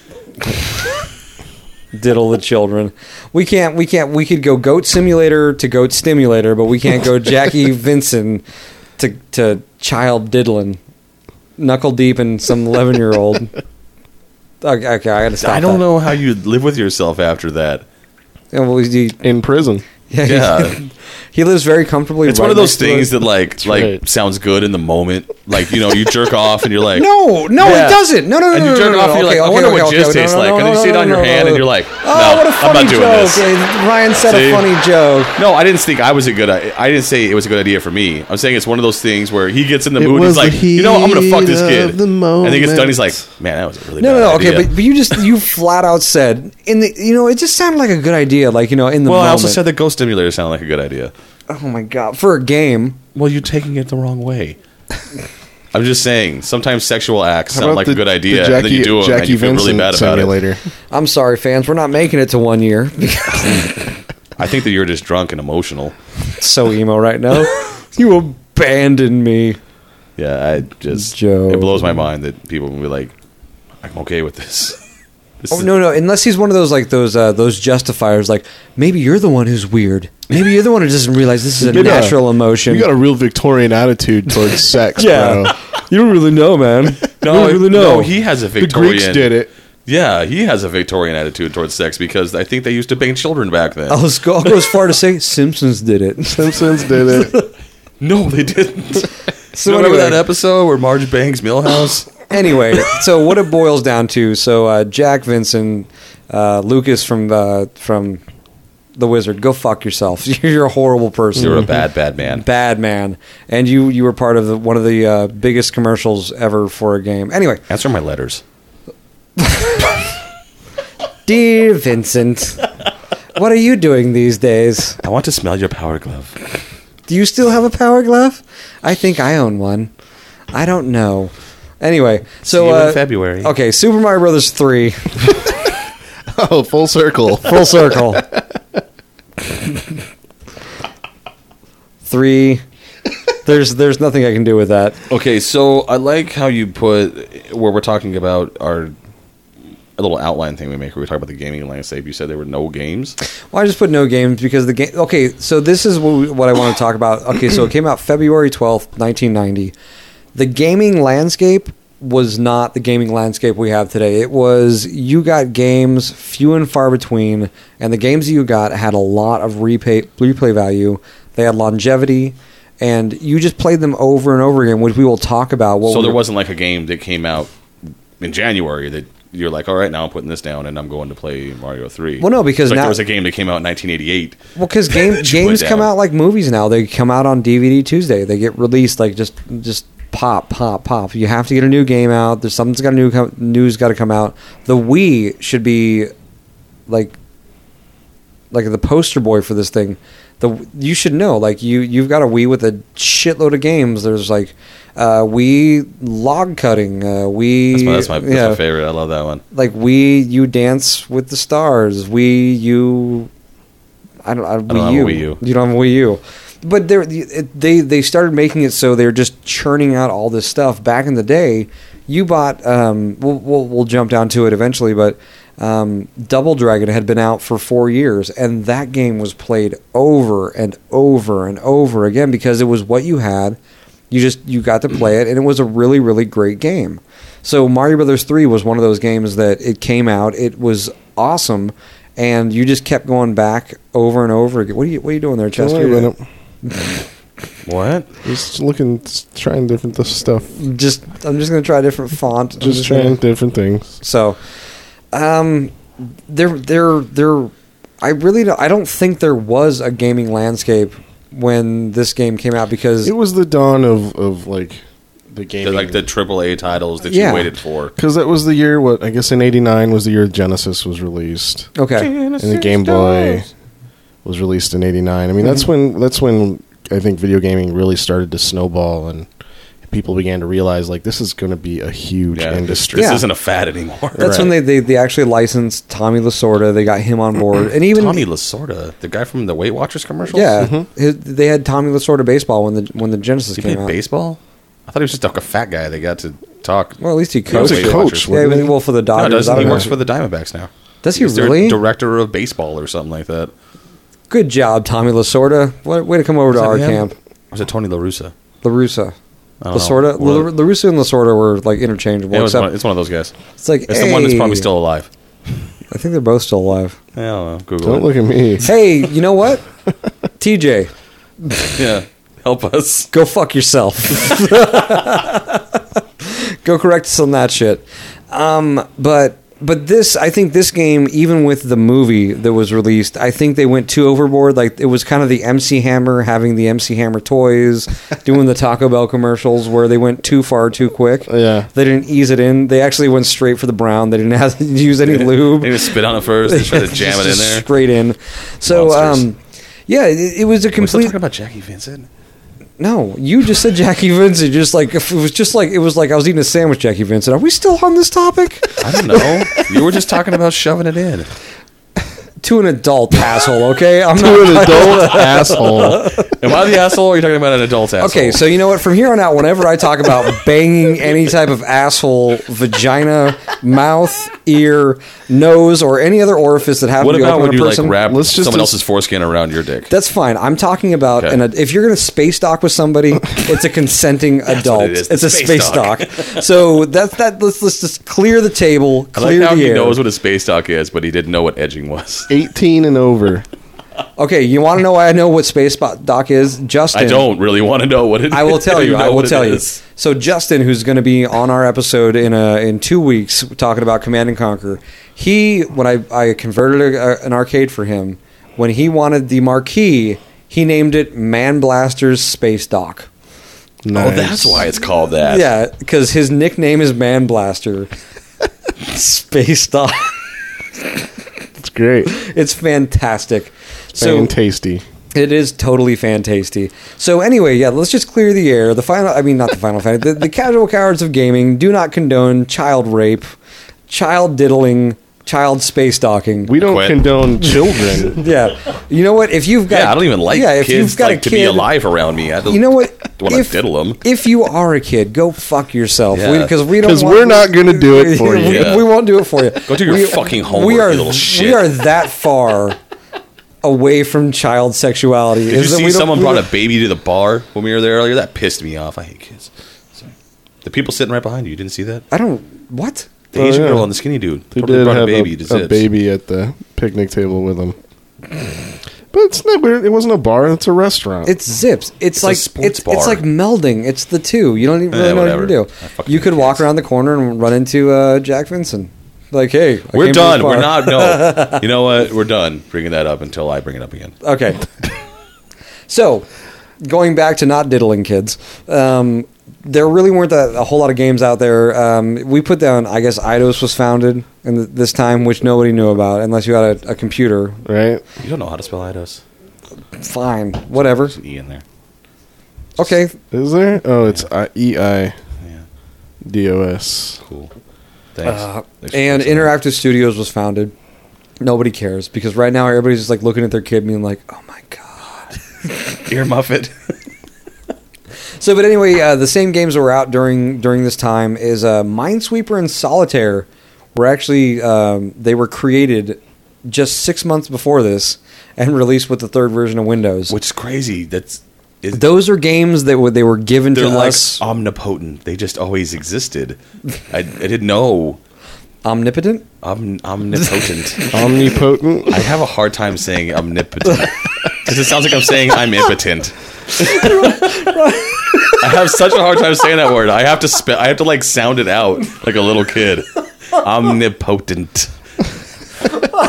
diddle the children. We could go Goat Simulator to Goat Stimulator, but we can't go Jackie Vincent to child diddling, knuckle deep in some 11-year-old. Okay, I gotta stop. I don't know how you live with yourself after that. know. Well, In prison. Yeah. he lives very comfortably. It's right one of those next to things it. that like right. sounds good in the moment. Like, you know, you jerk off and you're like, No, Yeah. it doesn't. No, and you no, jerk no, off no, and you're like, okay, I wonder okay, what okay, jizz okay, tastes no, like. no, And then you no, see it no, on your no, hand no. and you're like, Oh, no, what a I'm funny not doing joke! this. Ryan said See? a funny joke. No, I didn't think I was a good. I didn't say it was a good idea for me. I'm saying it's one of those things where he gets in the It mood. was He's like, the you know, I'm gonna fuck this heat kid. of the And he gets done. He's like, moment. man, that was a really No, bad no, okay, idea. but you flat out said it just sounded like a good idea, like in the Well, moment. I also said that Ghost Stimulator sounded like a good idea. oh my god, for a game. Well, you're taking it the wrong way. I'm just saying, sometimes sexual acts How sound about like the- a good the idea, and then you do them and Jackie you feel really Vincent bad about it. simulator. I'm sorry, fans, we're not making it to 1 year. I think that you're just drunk and emotional. So emo right now. You abandoned me. Yeah, I just Joe. it blows my mind that people will be like, I'm okay with this. This Oh is- no, unless he's one of those like those justifiers, like maybe you're the one who's weird. Maybe you're the one who doesn't realize this is a Maybe, natural emotion. You got a real Victorian attitude towards sex, bro. You don't really know, man. You No, don't really know. no, he has a The Victorian. Greeks did it. Yeah, he has a Victorian attitude towards sex because I think they used to bang children back then. I'll go as far to say Simpsons did it. Simpsons did it. No, they didn't. So Remember anyway. that episode where Marge bangs Millhouse? Anyway, so what it boils down to, so Jack Vincent, Lucas from The Wizard, go fuck yourself. You're a horrible person. You're a bad man. Bad man. And you were part of one of the biggest commercials ever for a game. Anyway, Answer my letters. dear Vincent, what are you doing these days? I want to smell your power glove. Do you still have a power glove? I think I own one. I don't know. Anyway, so See you in February. Okay, Super Mario Brothers 3, Oh, full circle. full circle. 3. There's nothing I can do with that. Okay, so I like how you put where we're talking about our a little outline thing we make where we talk about the gaming landscape. You said there were no games. Well, I just put no games because the game. Okay, so this is what I want to talk about. Okay, so it came out February 12th, 1990. The gaming landscape was not the gaming landscape we have today. It was, you got games few and far between, and the games that you got had a lot of replay value. They had longevity, and you just played them over and over again, which we will talk about. So there wasn't like a game that came out in January that you're like, all right, now I'm putting this down and I'm going to play Mario 3. Well, no, because like now there was a game that came out in 1988. Well, because Put games come down. out like movies now. They come out on DVD Tuesday. They get released like just pop. You have to get a new game out. There's something's got news got to come out. The Wii should be like the poster boy for this thing. You should know, like you've got a Wii with a shitload of games. There's like Wii log cutting. Wii That's my favorite. I love that one. like Wii U Dance with the Stars. Wii U. I don't have Wii a U. Wii U. You don't have a Wii U. But they started making it so they're just churning out all this stuff. Back in the day, you bought. We'll jump down to it eventually, but Double Dragon had been out for 4 years, and that game was played over and over and over again because it was what you had. You got to play it, and it was a really, really great game. So Mario Brothers 3 was one of those games that it came out. It was awesome, and you just kept going back over and over again. What are you doing there, Don't Chester? worry about it. What? Just looking, trying different stuff. I'm just gonna try a different font. I'm Just gonna- trying different things. So, there. I don't think there was a gaming landscape when this game came out because It was the dawn of like the gaming. Like the AAA titles that Yeah. you waited for. Because that was the year, I guess in 89 was the year Genesis was released. Okay. And the Game Boy was released in 89. I mean, that's when I think video gaming really started to snowball and people began to realize, like, this is going to be a huge industry. This Yeah. isn't a fad anymore. That's when they actually licensed Tommy Lasorda. They got him on board, and even Tommy Lasorda, the guy from the Weight Watchers commercials. yeah, they had Tommy Lasorda baseball when the Genesis He came played out. baseball. I thought he was just like a fat guy. They got to talk. Well, at least he He was coached. a coach, Yeah, wasn't he? well, for the No, Dodgers. doesn't I he? don't Works know. for the Diamondbacks now. Does he He's their really? director of baseball or something like that. Good job, Tommy Lasorda. Way to come over to our camp. Or was it Tony La Russa? LaRussa. I don't Lasorda? know. LaRussa and Lasorda were like interchangeable. Yeah, except it's one of those guys. it's like, It's the one that's hey, probably still alive. I think they're both still alive. I don't know. Google Don't it. look at me. Hey, you know what? TJ, Yeah, help us. go fuck yourself. Go correct us on that shit. But this, I think this game, even with the movie that was released, I think they went too overboard. Like, it was kind of the MC Hammer having the MC Hammer toys, doing the Taco Bell commercials where they went too far too quick. Yeah. They didn't ease it in. They actually went straight for the brown. They didn't have to use any lube. They just spit on it first. They try to jam it in Just there. straight in. So, Monsters. yeah, it was a We're still complete. talking about Jackie Vincent. No, you just said Jackie Vincent. Just like if it was like I was eating a sandwich, Jackie Vincent. Are we still on this topic? I don't know. You were just talking about shoving it in. To an adult asshole, okay? I'm To not. an adult asshole. Am I the asshole or are you talking about an adult asshole? Okay, so you know what? From here on out, whenever I talk about banging any type of asshole, vagina, mouth, ear, nose, or any other orifice that happens what to be about open when on a you like person, wrap let's just someone do- else's foreskin around your dick? that's fine. I'm talking about, Okay. if you're going to space dock with somebody, it's a consenting adult. what it is, It's the a space space dock. dock. So that's that. Let's just clear the table, I like clear how the he air. knows what a space dock is, but he didn't know what edging was. 18 and over. Okay, you want to know why I know what space dock is? Justin. I don't really want to know what it is. I will tell you. know I will what it tell you. is. So Justin, who's going to be on our episode in 2 weeks, talking about Command and Conquer, when I converted an arcade for him, when he wanted the marquee, he named it Man Blaster's Space Dock. Nice. Oh, that's why it's called that. Yeah, because his nickname is Man Blaster. Space Dock. It's great. It's fantastic. And tasty. It is totally fantastic. So anyway, yeah, let's just clear the air. Not the final fantasy. The casual cowards of gaming do not condone child rape, child diddling, child space docking. We don't Quit. condone children. Yeah, you know what? If you've got, Yeah, I don't even like if kids you've got like, a to kid, be alive around me. I don't, You know what? want to diddle them. If you are a kid, go fuck yourself. Yeah. Because we don't. 'Cause want- we're not gonna do it for you. Yeah. We won't do it for you. Go do your fucking homework, We are, you little shit. We are that far away from child sexuality. Did you is that see we don't- someone we brought don't- a baby to the bar when we were there earlier? That pissed me off. I hate kids. Sorry. The people sitting right behind you. You didn't see that? I don't. What? The Oh, Asian yeah. girl and the skinny dude. They Probably did brought have a baby to a Zips. baby at the picnic table with them. But it's not weird. It wasn't a bar. It's a restaurant. It's Zips. It's a like sports it's bar. like melding. It's the two. You don't even really know whatever. what to I do. fucking You could hate walk kids. around the corner and run into Jack Vincent. Like, hey, I We're came to this done. We're bar. not. No. You know what? We're done bringing that up until I bring it up again. Okay. So, going back to not diddling kids, there really weren't a whole lot of games out there. We put down, I guess, Eidos was founded in this time, which nobody knew about unless you had a computer. right. You don't know how to spell Eidos. Fine, whatever. There's an E in there. Okay, Is there? Oh, it's EIDOS. Yeah. Cool. Thanks. Thanks for and fixing that. Interactive Studios was founded. Nobody cares because right now everybody's just like looking at their kid being like, "Oh my god." Ear Muffet. So, but anyway, the same games that were out during this time is Minesweeper and Solitaire. Were actually they were created just 6 months before this and released with the third version of Windows. Which is crazy. Those are games that they were given They're to like us. omnipotent. They just always existed. I didn't know. Omnipotent. Omnipotent. Omnipotent. I have a hard time saying omnipotent because it sounds like I'm saying I'm impotent. I have such a hard time saying that word. I have to like sound it out like a little kid. Omnipotent.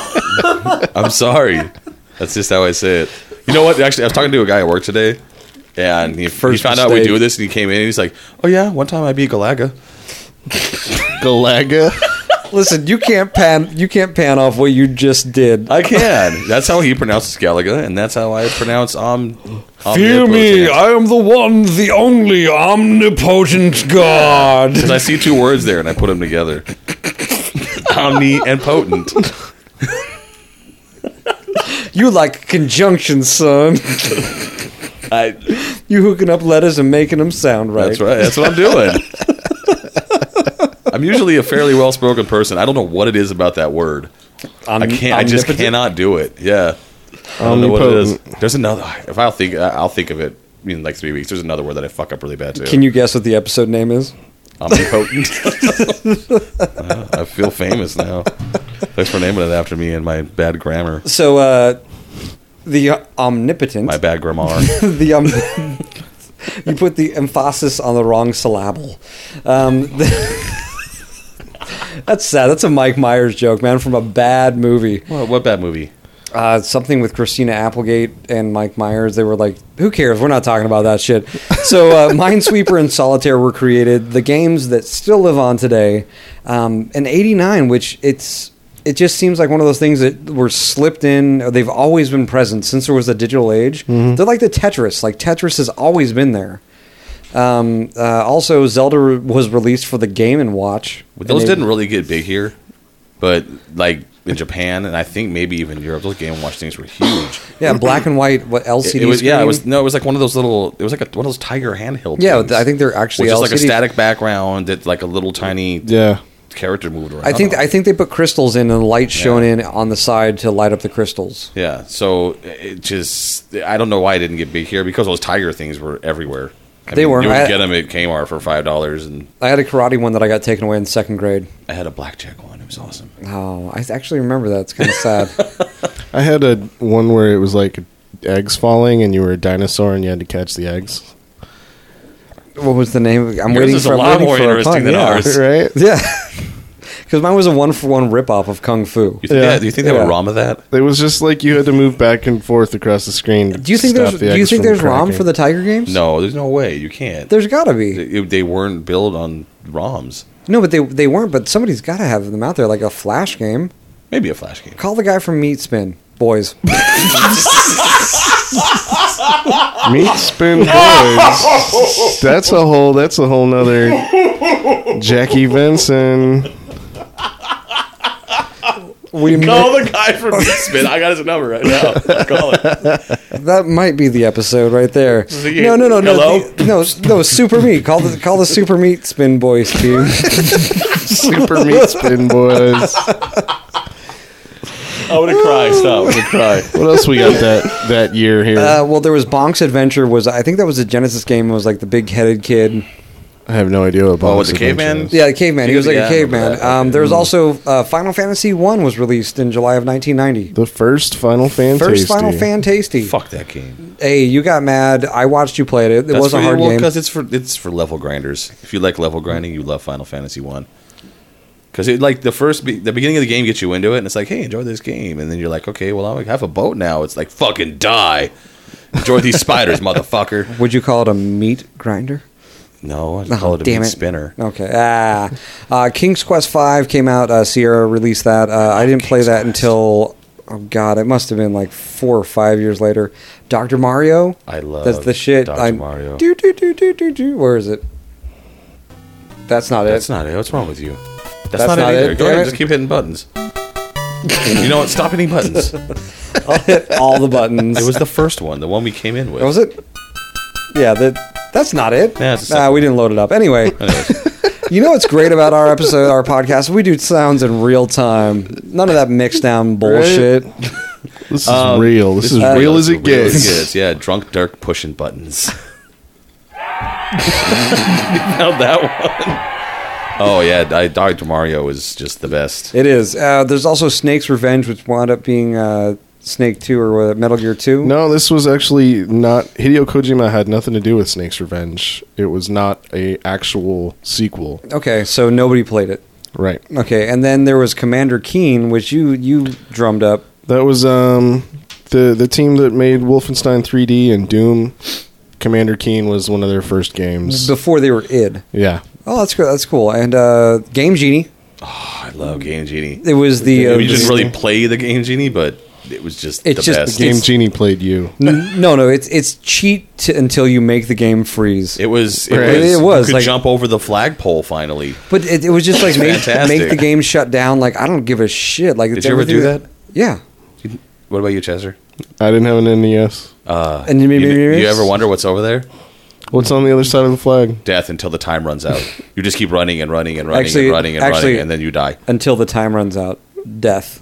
I'm sorry. That's just how I say it. You know what? Actually, I was talking to a guy at work today, Yeah, and he First found out we mistake. do this, and he came in, and he's like, "Oh yeah, one time I beat Galaga." Galaga. Listen, you can't pan off what you just did. I can. That's how he pronounces Galaga, and that's how I pronounce Fear me, I am the one, the only omnipotent God. Because I see two words there, and I put them together. Omni and potent. You like conjunction, son. You hooking up letters and making them sound right. That's right. That's what I'm doing. I'm usually a fairly well-spoken person. I don't know what it is about that word. I just cannot do it. Yeah. I don't know what it is. There's another. If I'll think of it in like 3 weeks. There's another word that I fuck up really bad too. Can you guess what the episode name is? Omnipotent. I feel famous now. Thanks for naming it after me and my bad grammar. So, the omnipotent. My bad grammar. You put the emphasis on the wrong syllable. That's sad. That's a Mike Myers joke, man, from a bad movie. What bad movie? Something with Christina Applegate and Mike Myers. They were like, who cares? We're not talking about that shit. So Minesweeper and Solitaire were created. The games that still live on today. In 89, which it just seems like one of those things that were slipped in. They've always been present since there was a digital age. Mm-hmm. They're like the Tetris. Like Tetris has always been there. Also, Zelda was released for the Game & Watch. Those didn't really get big here, but like in Japan and I think maybe even Europe, those Game & Watch things were huge. Yeah, black and white. What LCD? It was. screen? Yeah, it was. No, it was like one of those little. It was like one of those Tiger handheld. Yeah, things, I think they're actually which LCD. is like a static background that like a little tiny character moved around. I think they put crystals in and the light shone in on the side to light up the crystals. Yeah, so it just I don't know why it didn't get big here because those Tiger things were everywhere. They were. You would get them at Kmart for $5, and I had a karate one that I got taken away in second grade. I had a blackjack one. It was awesome. Oh, I actually remember that. It's kind of sad. I had a one where it was like eggs falling, and you were a dinosaur, and you had to catch the eggs. What was the name? Yours is a lot more interesting than ours, right? Yeah, because mine was a 1-for-1 ripoff of Kung Fu. You think do you think they would ROM of that? It was just like you had to move back and forth across the screen. Do you think there's ROM for the Tiger games? No, there's no way. You can't. There's got to be. They weren't built on ROMs. No, but they weren't. But somebody's got to have them out there, like a Flash game. Maybe a Flash game. Call the guy from Meat Spin, boys. Meat Spin Boys. That's a whole nother Jackie Venson. Call the guy from Meat Spin. I got his number right now. Call it. That might be the episode right there. No. Hello? No. Super Meat. Call the Super Meat Spin Boys team. Super Meat Spin Boys. I'm gonna cry. Stop. I'm gonna cry. What else we got that year here? Well, there was Bonk's Adventure. I think that was a Genesis game. It was like the big-headed kid. I have no idea what was the caveman? Yeah, the caveman. He was like a caveman. There was also Final Fantasy 1 was released in July of 1990. The first Final Fan Tasty. Fuck that game. Hey, you got mad. I watched you play it. It was a hard game. Because it's for level grinders. If you like level grinding, you love Final Fantasy 1. Because like the beginning of the game gets you into it, and it's like, hey, enjoy this game, and then you're like, okay, well, I have a boat now. It's like, fucking die, enjoy these spiders, motherfucker. Would you call it a meat grinder? No, I'd call it a meat spinner. Okay. King's Quest V came out. Sierra released that. I didn't play that until it must have been like 4 or 5 years later. Dr. Mario. I love that's the shit. Dr. Mario. Where is it? That's not it. That's not it. What's wrong with you? That's not it either. Go ahead, just keep hitting buttons. You know what? Stop hitting buttons. I'll hit all the buttons. It was the first one, the one we came in with. Was it? Yeah, that's not it. Yeah, we didn't load it up. Anyway, you know what's great about our podcast? We do sounds in real time. None of that mixed down bullshit. Right? This is real. This is real as it gets. Yeah, drunk Dirk pushing buttons. You found that one. Oh yeah, Dr. Mario is just the best. It is. There's also Snake's Revenge, which wound up being Snake 2 or Metal Gear 2. No, this was actually not. Hideo Kojima had nothing to do with Snake's Revenge. It was not a actual sequel. Okay, so nobody played it. Right. Okay, and then there was Commander Keen, which you drummed up. That was the team that made Wolfenstein 3D and Doom. Commander Keen was one of their first games. Before they were id. Yeah. Oh, that's good. That's cool. And Game Genie. Oh, I love Game Genie. It was the... you didn't really play the Game Genie, but it was just the best. Game Genie played you. No. It's cheat until you make the game freeze. It was. It was. You could like, jump over the flagpole finally. But it was just like make the game shut down. Like, I don't give a shit. Like, did you ever do that? Yeah. What about you, Chester? I didn't have an NES. And you ever wonder what's over there? What's on the other side of the flag? Death until the time runs out. You just keep running and running and running Actually, and running and running, and then you die. Until the time runs out. Death.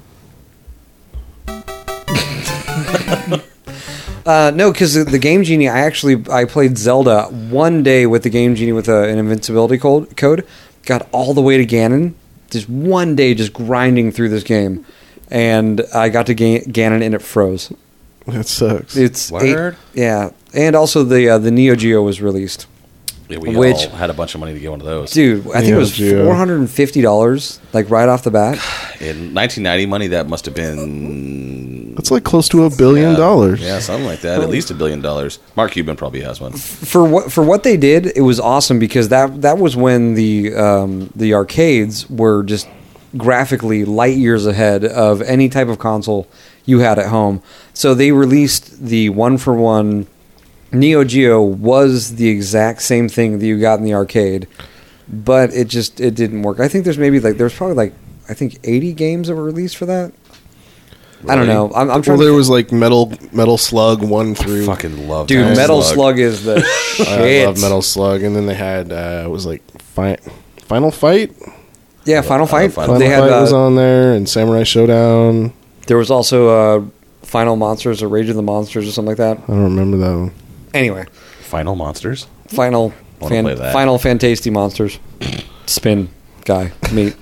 No, because the Game Genie, I played Zelda one day with the Game Genie with an invincibility code. Got all the way to Ganon. Just one day just grinding through this game. And I got to Ganon and it froze. That sucks. It's Word? Yeah. And also the Neo Geo was released. Yeah, we all had a bunch of money to get one of those. Dude, I think it was $450, like right off the bat. In 1990 money, that must have been... That's like close to $1 billion. Yeah, something like that. At least $1 billion. Mark Cuban probably has one. For what they did, it was awesome because that was when the arcades were just graphically light years ahead of any type of console you had at home. So they released the 1-for-1 Neo Geo was the exact same thing that you got in the arcade, but it didn't work. I think there's probably 80 games that were released for that. Really? I don't know. I'm trying. Well, there was like Metal Slug 1 through. I fucking love Dude, Metal Slug is the shit. I love Metal Slug, and then they had it was like Final Fight. Yeah, Final Fight. Final Fight was on there, and Samurai Showdown. There was also Final Monsters or Rage of the Monsters or something like that. I don't remember that one. Anyway, Final Monsters. Final Fantasty Monsters. Spin guy meet.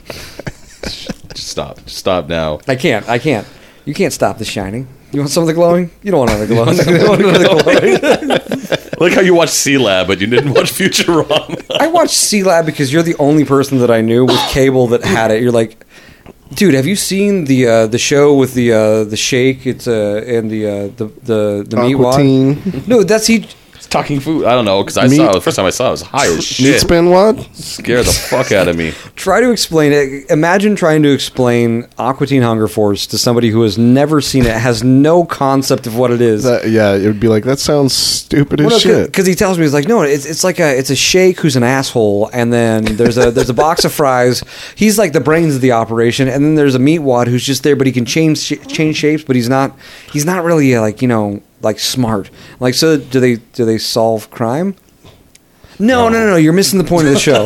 Just stop now. I can't. You can't stop The Shining. You want something glowing? You don't want anything glowing. You want anything glowing. Like how you watched C-Lab, but you didn't watch Futurama. I watched C-Lab because you're the only person that I knew with cable that had it. You're like, dude, have you seen the show with the shake? It's and the meat wad? No, that's Talking food. I don't know because the first time I saw it was high as shit. Meat spin wad? Scared the fuck out of me. Try to explain it. Imagine trying to explain Aqua Teen Hunger Force to somebody who has never seen it, has no concept of what it is. It would be like, that sounds stupid as shit. Because he tells me, he's like, no, it's like it's a shake who's an asshole, and then there's a box of fries. He's like the brains of the operation, and then there's a meat wad who's just there, but he can change shapes, but he's not really like smart. Like, so do they solve crime? No, you're missing the point of the show.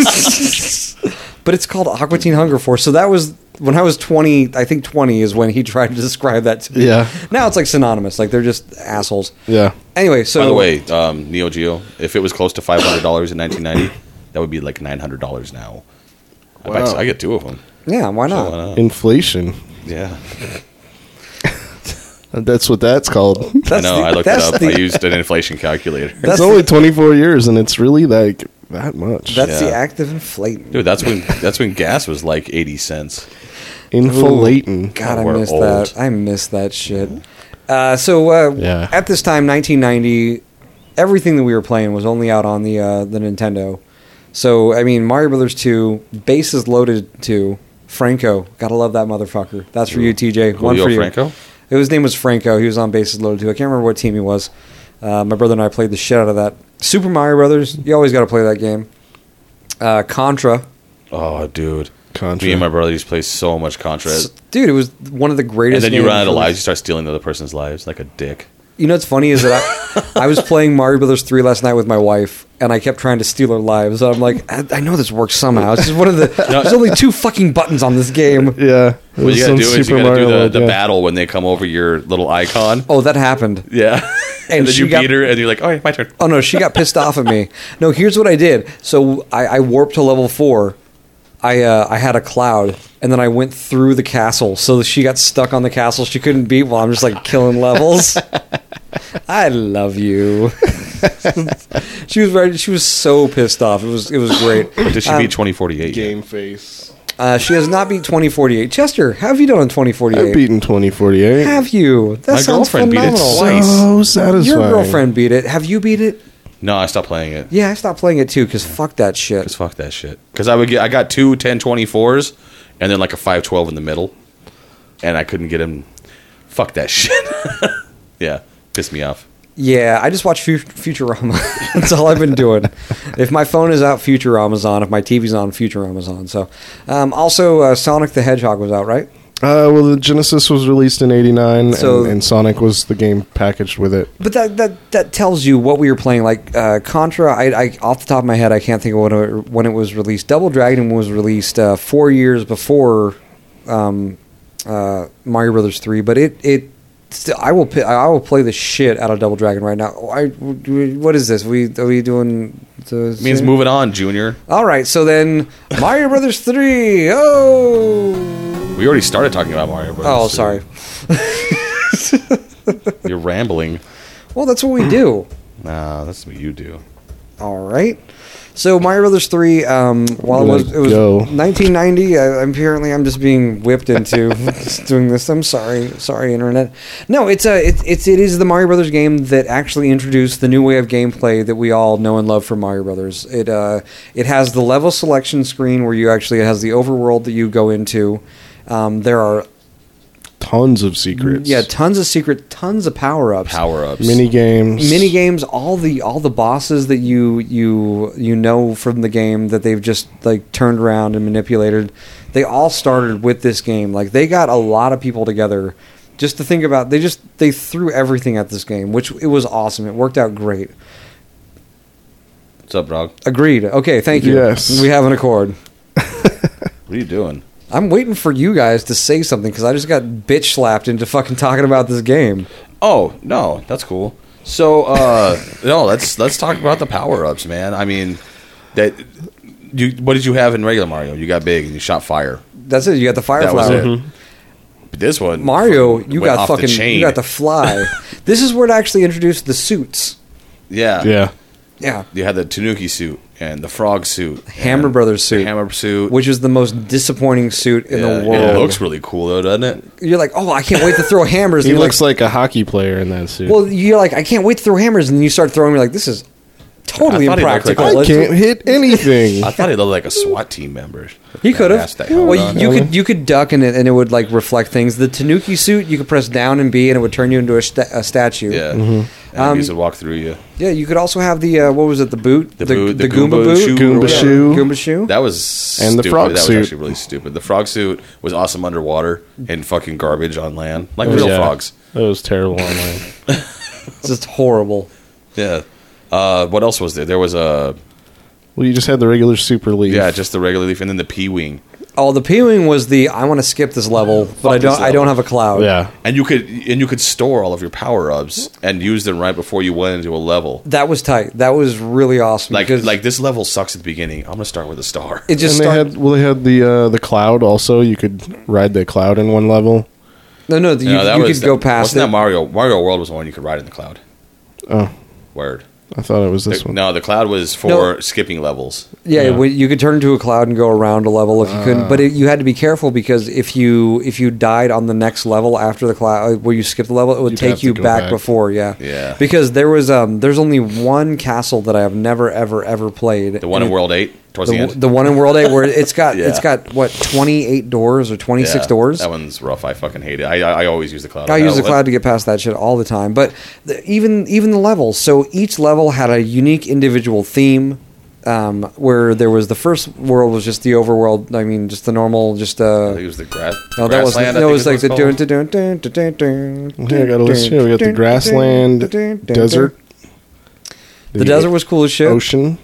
But it's called Aqua Teen Hunger Force. So that was when I was 20. I think 20 is when he tried to describe that to me. Yeah. Now it's like synonymous. Like, they're just assholes. Yeah. Anyway, so by the way, Neo Geo, if it was close to $500 in 1990, that would be like $900 now. Wow. I get two of them. Yeah, why not? Inflation. Yeah. That's what that's called. I know. I looked it up. I used an inflation calculator. It's only 24 years, and it's really like that much. That's the act of inflating. Dude, that's when gas was like 80 cents. Inflating. God, I missed that. I missed that shit. At this time, 1990, everything that we were playing was only out on the Nintendo. So, I mean, Mario Brothers 2, Bases Loaded 2, Franco. Gotta love that motherfucker. That's for you, TJ. One for you. Franco? His name was Franco. He was on Bases Loaded 2. I can't remember what team he was. My brother and I played the shit out of that. Super Mario Brothers. You always got to play that game. Contra. Oh, dude. Contra. Me and my brother used to play so much Contra. Dude, it was one of the greatest games. And then you run out of lives. You start stealing the other person's lives like a dick. You know what's funny is that I was playing Mario Brothers 3 last night with my wife, and I kept trying to steal her lives. And I'm like, I know this works somehow. It's just one of the... There's only 2 fucking buttons on this game. Yeah. What you gotta do is you gotta do the battle when they come over your little icon. Oh, that happened. Yeah. And then you beat her, and you're like, oh, my turn. Oh, no, she got pissed off at me. No, here's what I did. So I warped to level 4. I had a cloud, and then I went through the castle. So she got stuck on the castle. She couldn't beat while I'm just like killing levels. I love you. She was so pissed off. It was great. Did she beat 2048? Game face. She has not beat 2048. Chester, how have you done on 2048? I've beaten 2048. Have you? That My sounds girlfriend beat it phenomenal. twice. So satisfying. Your girlfriend beat it. Have you beat it? No, I stopped playing it. Yeah, I stopped playing it too because fuck that shit. Because fuck that shit. Because I got two 1024s and then like a 512 in the middle. And I couldn't get him. Fuck that shit. Yeah, pissed me off. Yeah, I just watch Futurama. That's all I've been doing. If my phone is out, Futurama's on. If my TV's on, Futurama's on. So, also, Sonic the Hedgehog was out, right? Well, the Genesis was released in '89, So- and Sonic was the game packaged with it. But that tells you what we were playing. Like Contra, I off the top of my head, I can't think of when it was released. Double Dragon was released 4 years before Mario Brothers 3. But I will play the shit out of Double Dragon right now. What is this? Are we doing? It means moving on, Junior. All right, so then Mario Brothers 3. Oh, We already started talking about Mario Brothers. oh, sorry. You're rambling. Well, that's what we do. Nah, that's what you do. All right. So Mario Brothers 3, while it was Go. 1990, apparently I'm just being whipped into doing this. I'm sorry, internet. No, it is the Mario Brothers game that actually introduced the new way of gameplay that we all know and love from Mario Brothers. It has the level selection screen where it has the overworld that you go into. There are Tons of secrets. Yeah, tons of secret, tons of power-ups. Mini games, all the bosses that you know from the game that they've just like turned around and manipulated. They all started with this game. Like they got a lot of people together just to think about. They threw everything at this game, which it was awesome. It worked out great. What's up, dog? Agreed. Okay, thank you. Yes. We have an accord. What are you doing? I'm waiting for you guys to say something because I just got bitch slapped into fucking talking about this game. Oh, no, that's cool. So, no, let's talk about the power-ups, man. I mean, what did you have in regular Mario? You got big and you shot fire. That's it. You got the fire That was flower. it. Mm-hmm. But this one, Mario, you went got off the fucking, chain. you got the fly. This is where it actually introduced the suits. Yeah. Yeah. You had the Tanuki suit and the frog suit. Hammer and Brothers suit. the Hammer suit. Which is the most disappointing suit in the world. It looks really cool, though, doesn't it? You're like, oh, I can't wait to throw hammers. He And you're looks like a hockey player in that suit. well, you're like, I can't wait to throw hammers. And you start throwing, you're like, this is totally I thought he looked like impractical. I can't hit anything. I thought he looked like a SWAT team member. He could have. That helmet Well, on. you could duck in it, and it would like reflect things. The Tanuki suit, you could press down and B, and it would turn you into a statue. Yeah. Mm-hmm. Enemies would walk through you. Yeah, you could also have the what was it? The boot, The boot, the Goomba Goomba boot, shoe. Goomba Yeah, shoe. Goomba shoe. That was And the stupid. frog that suit. was actually really stupid. The frog suit was awesome underwater and fucking garbage on land. Like Oh, real yeah. frogs. That was terrible online. It's just horrible. Yeah. What else was there? There was a... Well, you just had the regular Super Leaf. Yeah, just the regular leaf and then the P-Wing. Oh, the P-Wing was the I want to skip this level, but I this don't. I level. don't have a cloud. Yeah. And you could store all of your power-ups and use them right before you went into a level. That was tight. That was really awesome. Like because this level sucks at the beginning. I'm going to start with a star. it just And they had the cloud also. You could ride the cloud in one level. no. You could go past Wasn't it. that Mario? Mario World was the one you could ride in the cloud. Oh, Word. I thought it was this one. No, the cloud was for No. skipping levels. Yeah, Yeah. you could turn into a cloud and go around a level if you couldn't. But you had to be careful because if you died on the next level after the cloud, where you skip the level, it would You'd take have to you go back back. before. Yeah, Yeah. Because there's only one castle that I have never ever played. The one in World 8 towards the end. The one in World 8 where it's got Yeah. what 28 doors or 26 Yeah, doors. That one's rough. I fucking hate it. I always use the cloud. I use the cloud to get past that shit all the time. But even the levels. So each level had a unique individual theme. Where there was the first world was just the overworld. I mean, just the normal. I think it was the grass. No, that was grassland, I no. It think was like the Yeah, I got a list here. We got the grassland, desert. The desert was cool as shit. Ocean.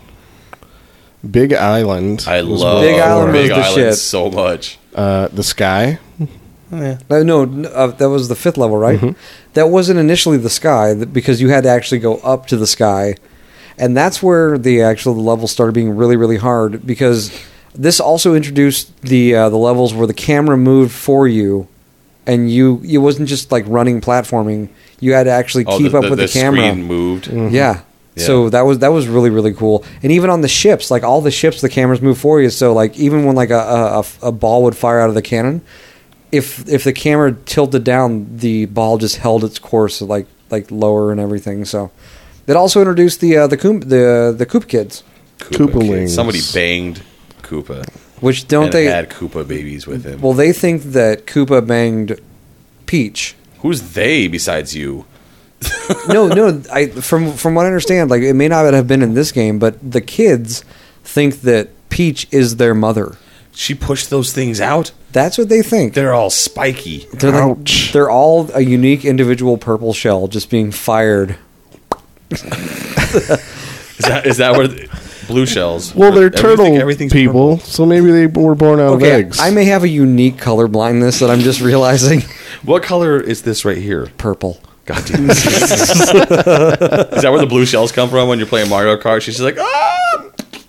Big Island. I was love Big Island was Big the Island shit. so much. the sky. No, that was the fifth level, right? Mm-hmm. That wasn't initially the sky because you had to actually go up to the sky, and that's where the level started being really, really hard because this also introduced the levels where the camera moved for you, and it wasn't just like running platforming. You had to actually keep up with the camera. Screen moved. Yeah, Yeah. So that was really, really cool. And even on the ships, like all the ships, the cameras move for you. So like even when like a ball would fire out of the cannon, if the camera tilted down, the ball just held its course like lower and everything. So it also introduced the Koopa kids. Koopalings. Somebody banged Koopa. Which don't they had Koopa babies with him? Well, they think that Koopa banged Peach. Who's they besides you? No. From what I understand, like it may not have been in this game, but the kids think that Peach is their mother. She pushed those things out. That's what they think. They're all spiky. They're all a unique individual purple shell just being fired. Is that where blue shells? Well, they're turtle people, so maybe they were born out of eggs. I may have a unique color blindness that I'm just realizing. What color is this right here? Purple. God damn. Is that where the blue shells come from when you're playing Mario Kart? She's just like, ah!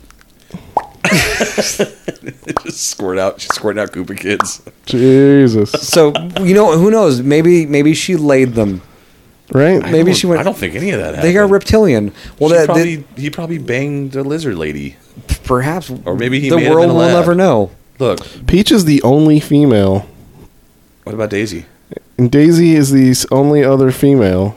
Just squirt out. She's squirting out Koopa kids. Jesus. So who knows? Maybe she laid them. Right? Maybe she went. I don't think any of that happened. They got reptilian. Well, he probably banged a lizard lady. Perhaps, or maybe the world will never know. Look, Peach is the only female. What about Daisy? And Daisy is the only other female.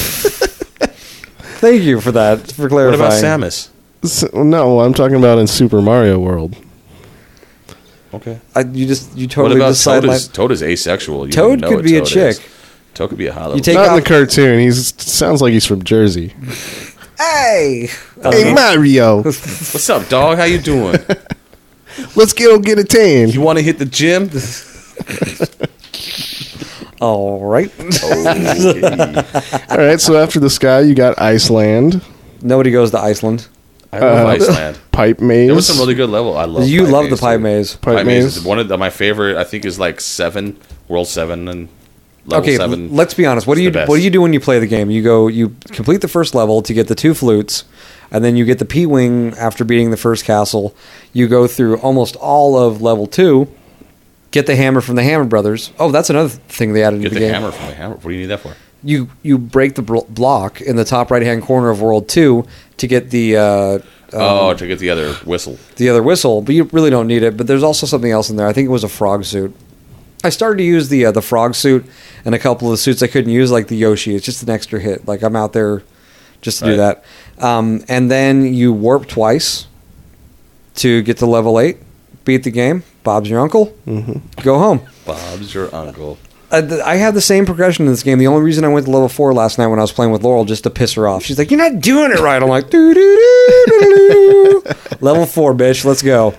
Thank you for that. For clarifying. What about Samus? No, I'm talking about in Super Mario World. Okay. You totally what about decide. Toad is asexual. You Toad could be a chick. Toad could be a hollow. Not in the cartoon. He sounds like he's from Jersey. Hey, hey Mario. What's up, dog? How you doing? Let's go get a tan. You want to hit the gym? All right. Okay. All right. So after the sky, you got Iceland. Nobody goes to Iceland. I love Iceland. Pipe maze. There was some really good level. I love. You love the pipe maze. Pipe maze is one of my favorite. I think is like 7, World 7, and level 7. Let's be honest. What do you do when you play the game? You complete the first level to get the 2 flutes, and then you get the P-wing after beating the first castle. You go through almost all of level 2. Get the hammer from the Hammer Brothers. Oh, that's another thing they added into the game. Get the hammer from the Hammer. What do you need that for? You break the block in the top right-hand corner of World 2 to get the... to get the other whistle. The other whistle, but you really don't need it. But there's also something else in there. I think it was a frog suit. I started to use the frog suit and a couple of the suits I couldn't use, like the Yoshi. It's just an extra hit. Like I'm out there just to do that. And then you warp twice to get to level 8, beat the game. Bob's your uncle. Mm-hmm. Go home. Bob's your uncle. I had the same progression in this game. The only reason I went to level 4 last night when I was playing with Laurel just to piss her off. She's like, "You're not doing it right." I'm like, "Doo-doo-doo-doo-doo." Level 4, bitch. Let's go.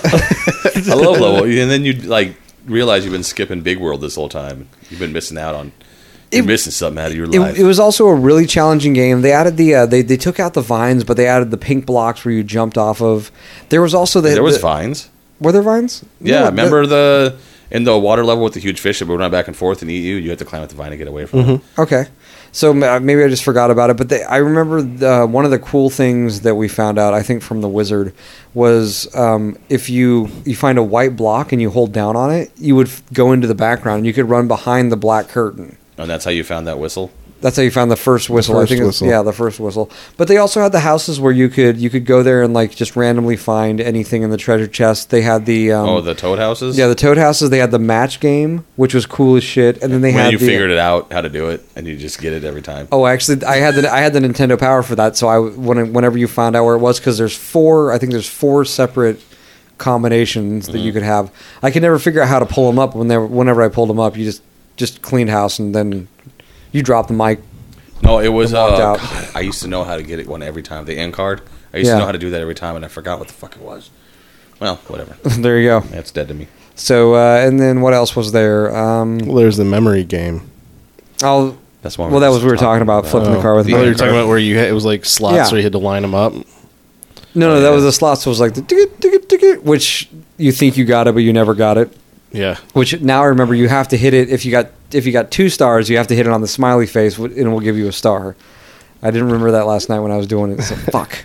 I love level. And then you like realize you've been skipping Big World this whole time. You've been missing out on. You're missing something out of your life. It was also a really challenging game. They added the they took out the vines, but they added the pink blocks where you jumped off of. There was also there was vines. Were there vines? Yeah, no, remember in the water level with the huge fish that would run back and forth and eat you? You had to climb up the vine to get away from it. Okay. So maybe I just forgot about it, but I remember one of the cool things that we found out, I think from the wizard, was if you find a white block and you hold down on it, you would go into the background and you could run behind the black curtain. And that's how you found that whistle? That's how you found the first whistle. I think the first whistle. But they also had the houses where you could go there and like just randomly find anything in the treasure chest. They had the the Toad houses. Yeah, the Toad houses. They had the match game, which was cool as shit. And then they had figured it out how to do it, and you just get it every time. Oh, actually, I had the Nintendo Power for that. So whenever you found out where it was, because there's 4 separate combinations that you could have. I could never figure out how to pull them up. Whenever I pulled them up, you just cleaned house and then. You dropped the mic. No, it was. God, I used to know how to get it one every time. The end card. I used to know how to do that every time, and I forgot what the fuck it was. Well, whatever. There you go. That's dead to me. So, and then what else was there? Well, there's the memory game. That's one. Well, that was we were talking about flipping the car with. You were talking about where it was like slots where you had to line them up. No, that was the slots. So it was like the ticket, which you think you got it, but you never got it. Yeah. Which now I remember you have to hit it if you got 2 stars, you have to hit it on the smiley face and it will give you a star. I didn't remember that last night when I was doing it. So fuck.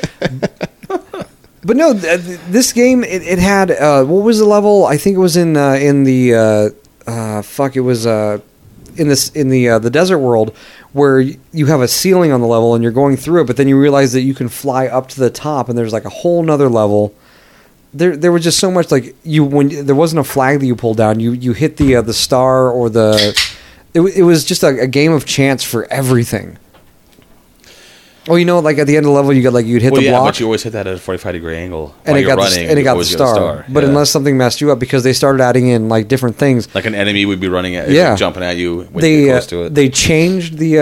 But no, this game it had what was the level? I think it was in the fuck. It was in the desert world where you have a ceiling on the level and you're going through it, but then you realize that you can fly up to the top and there's like a whole nother level. There was just so much like when there wasn't a flag that you pulled down, you hit the star or it was just a game of chance for everything. Oh, like at the end of the level, you'd hit the block. But you always hit that at a 45-degree angle. And it got the star. But unless something messed you up, because they started adding in like different things. Like an enemy would be running at jumping at you when you get close to it. They changed the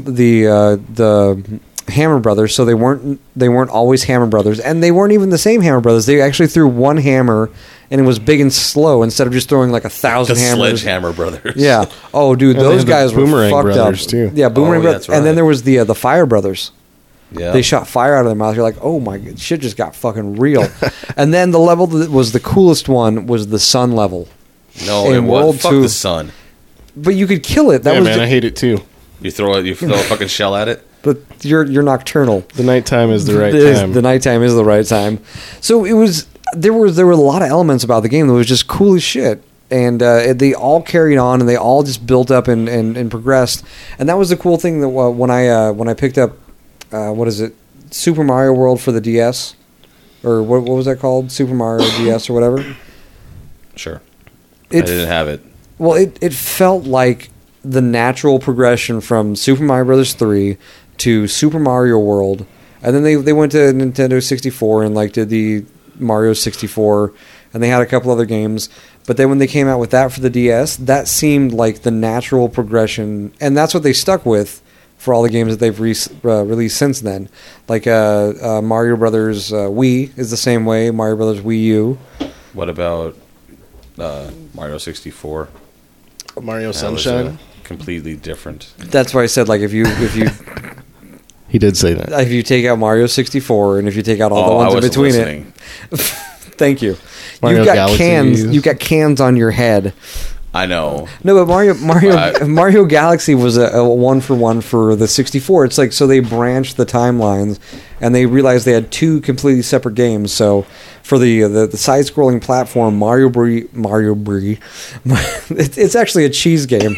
Hammer Brothers, so they weren't always Hammer Brothers, and they weren't even the same Hammer Brothers. They actually threw one hammer, and it was big and slow instead of just throwing like 1,000 hammers. Sledgehammer Brothers. Yeah. Oh, dude, those guys were Boomerang fucked Brothers up too. Yeah, Boomerang Brothers, right. and then there was the Fire Brothers. Yeah. They shot fire out of their mouth. You're like, oh my god, shit just got fucking real. And then the level that was the coolest one was the sun level. No, in World 2, fuck the sun. But you could kill it. I hate it too. You throw a fucking shell at it. But you're nocturnal. The nighttime is the right time. The nighttime is the right time. So it was there were a lot of elements about the game that was just cool as shit. And they all carried on, and they all just built up and progressed. And that was the cool thing that when I picked up, what is it, Super Mario World for the DS, or what was that called, Super Mario DS or whatever. Sure, I didn't have it. Well, it felt like the natural progression from Super Mario Bros. 3 to Super Mario World, and then they went to Nintendo 64 and like did the Mario 64, and they had a couple other games. But then when they came out with that for the DS, that seemed like the natural progression, and that's what they stuck with for all the games that they've released since then. Like Mario Brothers Wii is the same way. Mario Brothers Wii U. What about Mario 64? Mario Sunshine. Completely different. That's why I said like if you He did say that. if you take out Mario 64 and if you take out all the ones in between it. Thank you. Mario You've got Galaxy cans. Vs. You've got cans on your head. I know. No, but Mario Galaxy was a 1-for-1 for the 64. It's like, so they branched the timelines, and they realized they had two completely separate games. So for the side-scrolling platform, Mario Brie, it's actually a cheese game.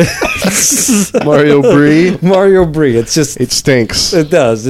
Mario Brie. It's just it stinks. It does.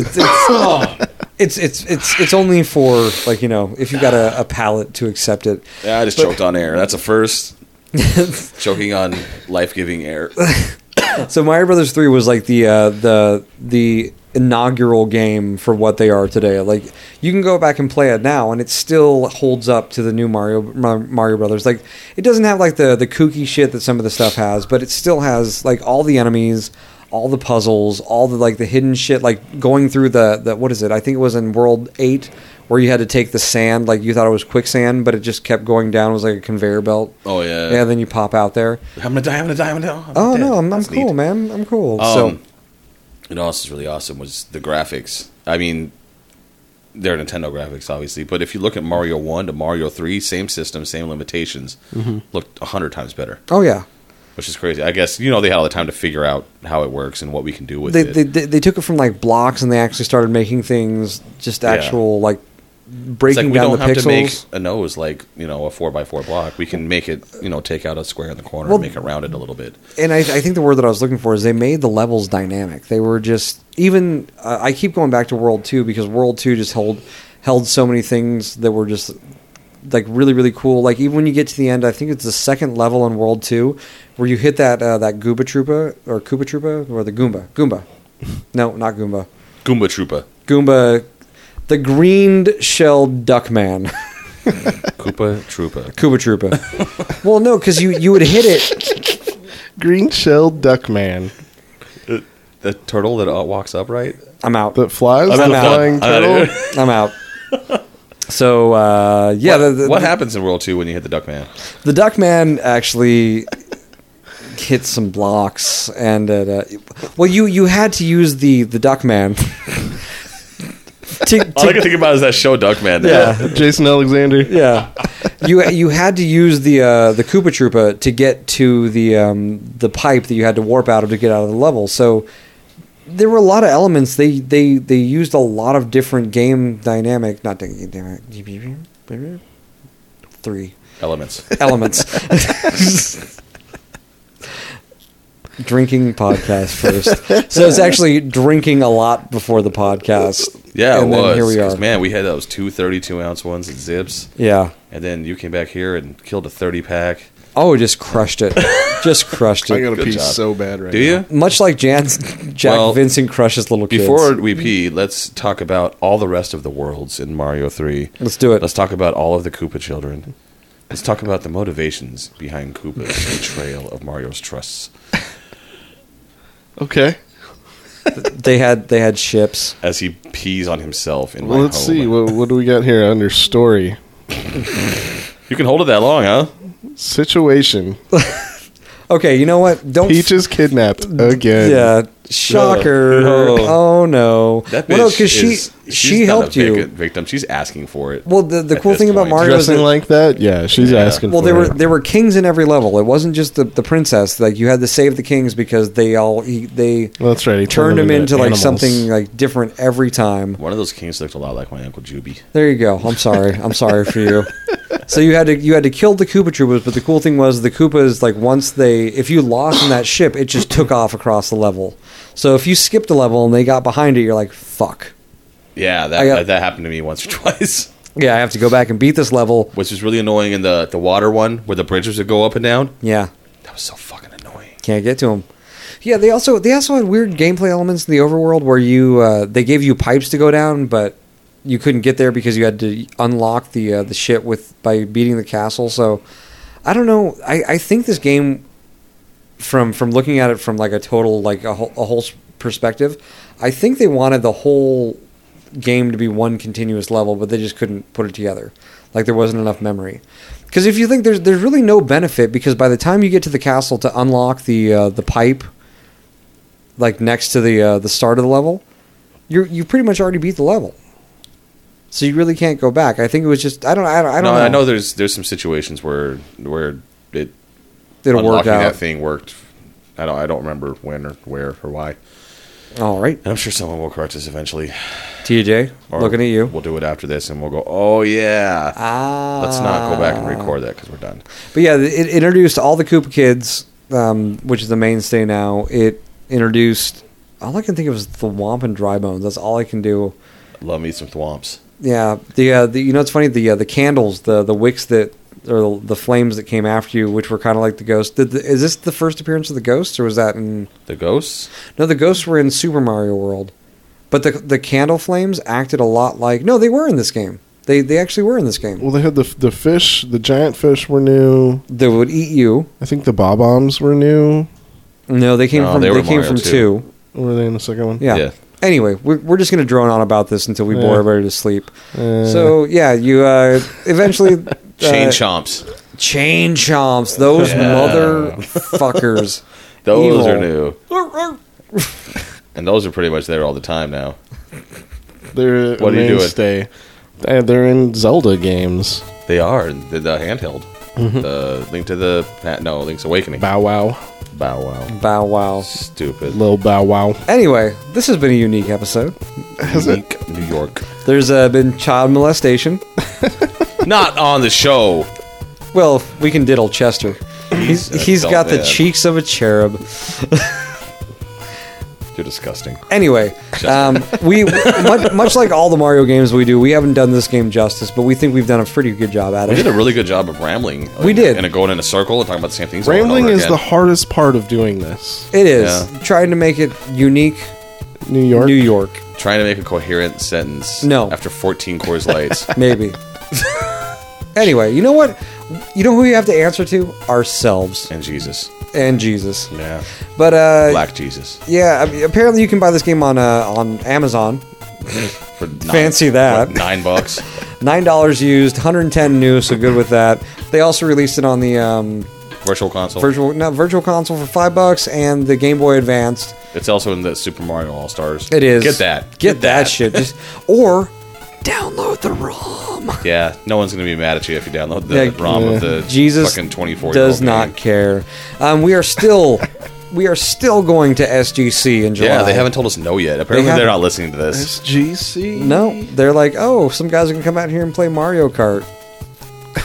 It's only for like if you've got a palate to accept it. Yeah, I just choked on air. That's a first. Choking on life-giving air. So Mario Brothers 3 was like the inaugural game for what they are today. Like you can go back and play it now, and it still holds up to the new Mario Brothers. Like it doesn't have like the kooky shit that some of the stuff has, but it still has like all the enemies, all the puzzles, all the like the hidden shit. Like going through the what is it? I think it was in World 8 where you had to take the sand, like you thought it was quicksand, but it just kept going down. It was like a conveyor belt. Oh yeah. Yeah. Then you pop out there. I'm gonna die. Oh no, I'm cool, neat. Man. I'm cool. So. You know what else is really awesome was the graphics. I mean, they're Nintendo graphics, obviously, but if you look at Mario 1 to Mario 3, same system, same limitations, looked 100 times better. Oh, yeah. Which is crazy. I guess, they had all the time to figure out how it works and what we can do with it. They took it from, like, blocks, and they actually started making things just actual, like, breaking down the pixels. We don't have to make a nose like, a 4x4 block. We can make it, take out a square in the corner and make it rounded a little bit. And I think the word that I was looking for is they made the levels dynamic. They were just, even, I keep going back to World 2 because World 2 just held so many things that were just, like, really, really cool. Like, even when you get to the end, I think it's the second level in World 2 where you hit that Gooba Troopa, or Koopa Troopa, or the Goomba. Goomba. No, not Goomba. Goomba Troopa. Goomba. The green-shelled Duckman. Koopa Troopa. Koopa Troopa. Well, no, because you would hit it. Green-shelled Duckman. The turtle that walks upright? I'm out. That flies? I'm out. Flying turtle? I'm out. So, yeah. What happens in World 2 when you hit the Duckman? The Duckman actually hits some blocks, and you had to use the Duckman. All I can think about is that show Duckman. Yeah, Jason Alexander. Yeah, you had to use the Koopa Troopa to get to the pipe that you had to warp out of to get out of the level. So there were a lot of elements. They used a lot of different game dynamic. Not dynamic. 3 elements. Drinking podcast first. So it's actually drinking a lot before the podcast. Yeah, and it was. Here we are. Man, we had those 2 32-ounce ones at Zips. Yeah. And then you came back here and killed a 30-pack. Oh, just crushed it. Just crushed it. I got to Good pee job. so bad right Do now. you? Much like Jack Vincent crushes little kids. Before we pee, let's talk about all the rest of the worlds in Mario 3. Let's do it. Let's talk about all of the Koopa children. Let's talk about the motivations behind Koopa's betrayal of Mario's trusts. Okay. They had ships. As he pees on himself in Well, my let's home. see. What do we got here under story? You can hold it that long, huh? Situation. Okay, you know what? Don't. Peach is kidnapped again. Yeah. Shocker. No. Oh no. That bitch well, no, because she's she not helped a you. victim. She's asking for it. Well, the at cool this thing about point. Mario is Dressing that, like that? Yeah, she's Yeah. asking well, for there were kings in every level. It wasn't just the princess. Like you had to save the kings because they Well, that's right. He turned him into like animals. something like different every time. One of those kings looked a lot like my Uncle Juby. There you go. I'm sorry. I'm sorry for you. So you had to kill the Koopa Troopers, but the cool thing was the Koopas, like if you lost in that ship, it just took off across the level. So if you skipped a level and they got behind it, you're like, fuck. Yeah, that happened to me once or twice. Yeah, I have to go back and beat this level. Which is really annoying in the water one where the bridges would go up and down. Yeah, That was so fucking annoying. can't get to them. Yeah, they also had weird gameplay elements in the overworld where they gave you pipes to go down, but you couldn't get there because you had to unlock the shit by beating the castle. So I don't know. I think this game, from looking at it from like a total like a whole perspective, I think they wanted the whole game to be one continuous level, but they just couldn't put it together. Like there wasn't enough memory. Because if you think there's really no benefit, because by the time you get to the castle to unlock the pipe, like next to the start of the level, you pretty much already beat the level. So you really can't go back. I think it was just I don't know. I know there's some situations where it It'll work unlocking out. that thing worked. I don't remember when or where or why. All right, And I'm sure someone will correct us eventually. TJ, Or looking at you. We'll do it after this, and we'll go, oh, yeah. Let's not go back and record that because we're done. But yeah, it introduced all the Koopa Kids, which is the mainstay now. It introduced all I can think of is the Thwomp and Dry Bones. That's all I can do. Love me some thwomps. Yeah, the you know it's funny the candles, the wicks that or the flames that came after you, which were kind of like the ghosts. Is this the first appearance of the ghosts, or was that in The ghosts? No, the ghosts were in Super Mario World, but the candle flames acted a lot like no, they were in this game. They actually were in this game. Well, they had the fish. The giant fish were new. They would eat you. I think the bob-ombs were new. No, they came No, from they they were came Mario from too. 2. Were they in the second one? Yeah. Yeah. Anyway, we're just going to drone on about this until we bore Yeah. everybody to sleep. So yeah, you eventually Chain chomps. chain chomps. Those Yeah. motherfuckers. Those Evil. are new. And those are pretty much there all the time now. They're What a are you doing? mainstay. They're in Zelda games. They are. The handheld. The Link's Awakening. Bow Wow. Bow wow. Bow wow. Stupid. Lil Bow Wow. Anyway, this has been a unique episode. Unique New York. There's been child molestation. Not on the show. Well, we can diddle Chester. He's adult got the man. cheeks of a cherub. You're disgusting. Anyway, we much like all the Mario games we do, we haven't done this game justice, but we think we've done a pretty good job at We it. did a really good job of rambling. We did. And going in a circle and talking about the same things. over and Rambling over is again. the hardest part of doing this. It is Yeah. trying to make it unique. New York. New York, Trying to make a coherent sentence. No. After 14 Coors Lights. maybe. Anyway, you know what? You know who we have to answer to? Ourselves And Jesus. and Jesus. Yeah. But Black Jesus. yeah, I mean, apparently you can buy this game on Amazon. For Fancy that. what, $9? $9 used, 110 new, so good with that. They also released it on the Virtual console. virtual console for $5 and the Game Boy Advanced. It's also in the Super Mario All Stars. It is. Get that. Get that shit. Or download the ROM. Yeah. No one's going to be mad at you if you download the Yeah, ROM of the Jesus fucking 24-year-old does not game. care. We are still going to SGC in July. Yeah, they haven't told us no yet. Apparently, haven't. they're not listening to this. SGC. No, they're like, oh, some guys are gonna come out here and play Mario Kart.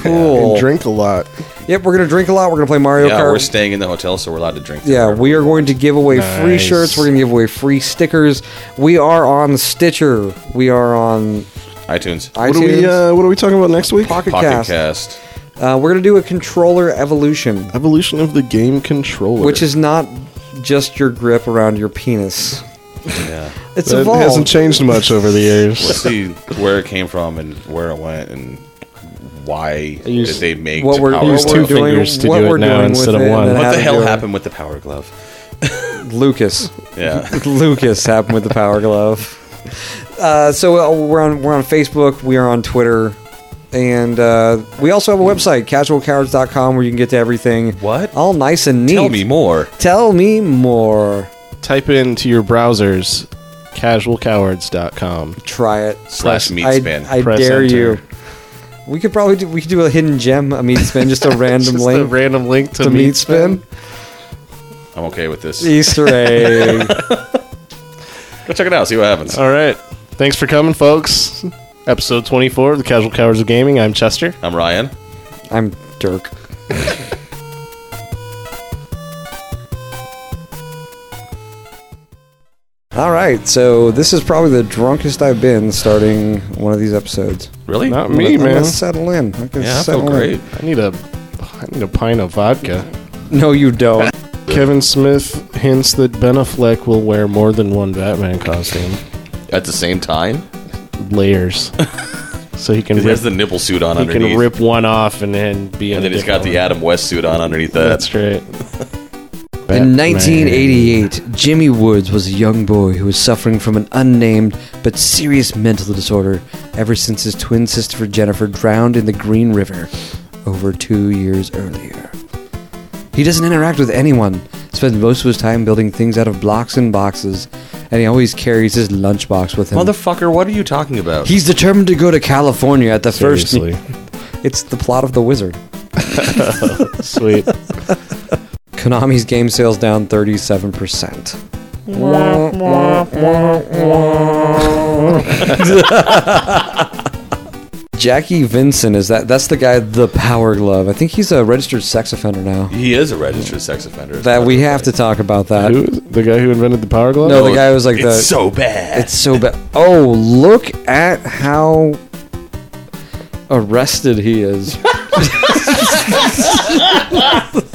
Cool. And drink a lot. Yep, we're going to drink a lot. We're going to play Mario Yeah, Kart. we're staying in the hotel, so we're allowed to drink. Yeah, we are going to give away free Nice. shirts. We're going to give away free stickers. We are on Stitcher. We are on iTunes. iTunes. What are we talking about next week? Pocket Pocket Cast. Cast. We're going to do a controller evolution, Evolution of the game controller. which is not just your grip around your penis. Yeah. It's that evolved. hasn't changed much over the years. Let's see where it came from and where it went and why did they make what we're, Power use what two we're doing, fingers to what do it we're now doing instead with of it, one. and What how the to hell do it. happened with the Power Glove? Lucas. Yeah. Lucas happened with the Power Glove. So we're on Facebook. We are on Twitter. And we also have a website, casualcowards.com, where you can get to everything. What? All nice and neat. Tell me more. Tell me more. Type into your browsers casualcowards.com. Try it. Slash meat I, spin. I Press dare enter. you. We could probably do a hidden gem, a meat spin, just a random Just link a random link to to meat spin. I'm okay with this. Easter egg. Go check it out. See what happens. All right. Thanks for coming, folks. Episode 24 of the Casual Cowards of Gaming. I'm Chester. I'm Ryan. I'm Dirk. All right, so this is probably the drunkest I've been starting one of these episodes. Really? Not I'm me, gonna man. settle in. I'm gonna Yeah, I settle feel in. great. I need a pint of vodka. No, you don't. Kevin Smith hints that Ben Affleck will wear more than one Batman costume. At the same time? Layers. So he can He rip, has the nipple suit on he underneath. can rip one off and then be in and a then he's got different the one. Adam West suit on underneath that. That's right. In 1988, Jimmy Woods was a young boy who was suffering from an unnamed but serious mental disorder ever since his twin sister Jennifer drowned in the Green River over 2 years earlier. He doesn't interact with anyone, spends most of his time building things out of blocks and boxes, and he always carries his lunchbox with him. Motherfucker, what are you talking about? He's determined to go to California at the Seriously. first... It's the plot of The Wizard. Sweet. Konami's game sales down 37%. Jackie Vincent that's the guy, the Power Glove. I think he's a registered sex offender now. He is a registered sex offender. That we have to talk about that. Who? The guy who invented the Power Glove? No, the guy was like It's so bad. It's so bad. Oh, look at how arrested he is.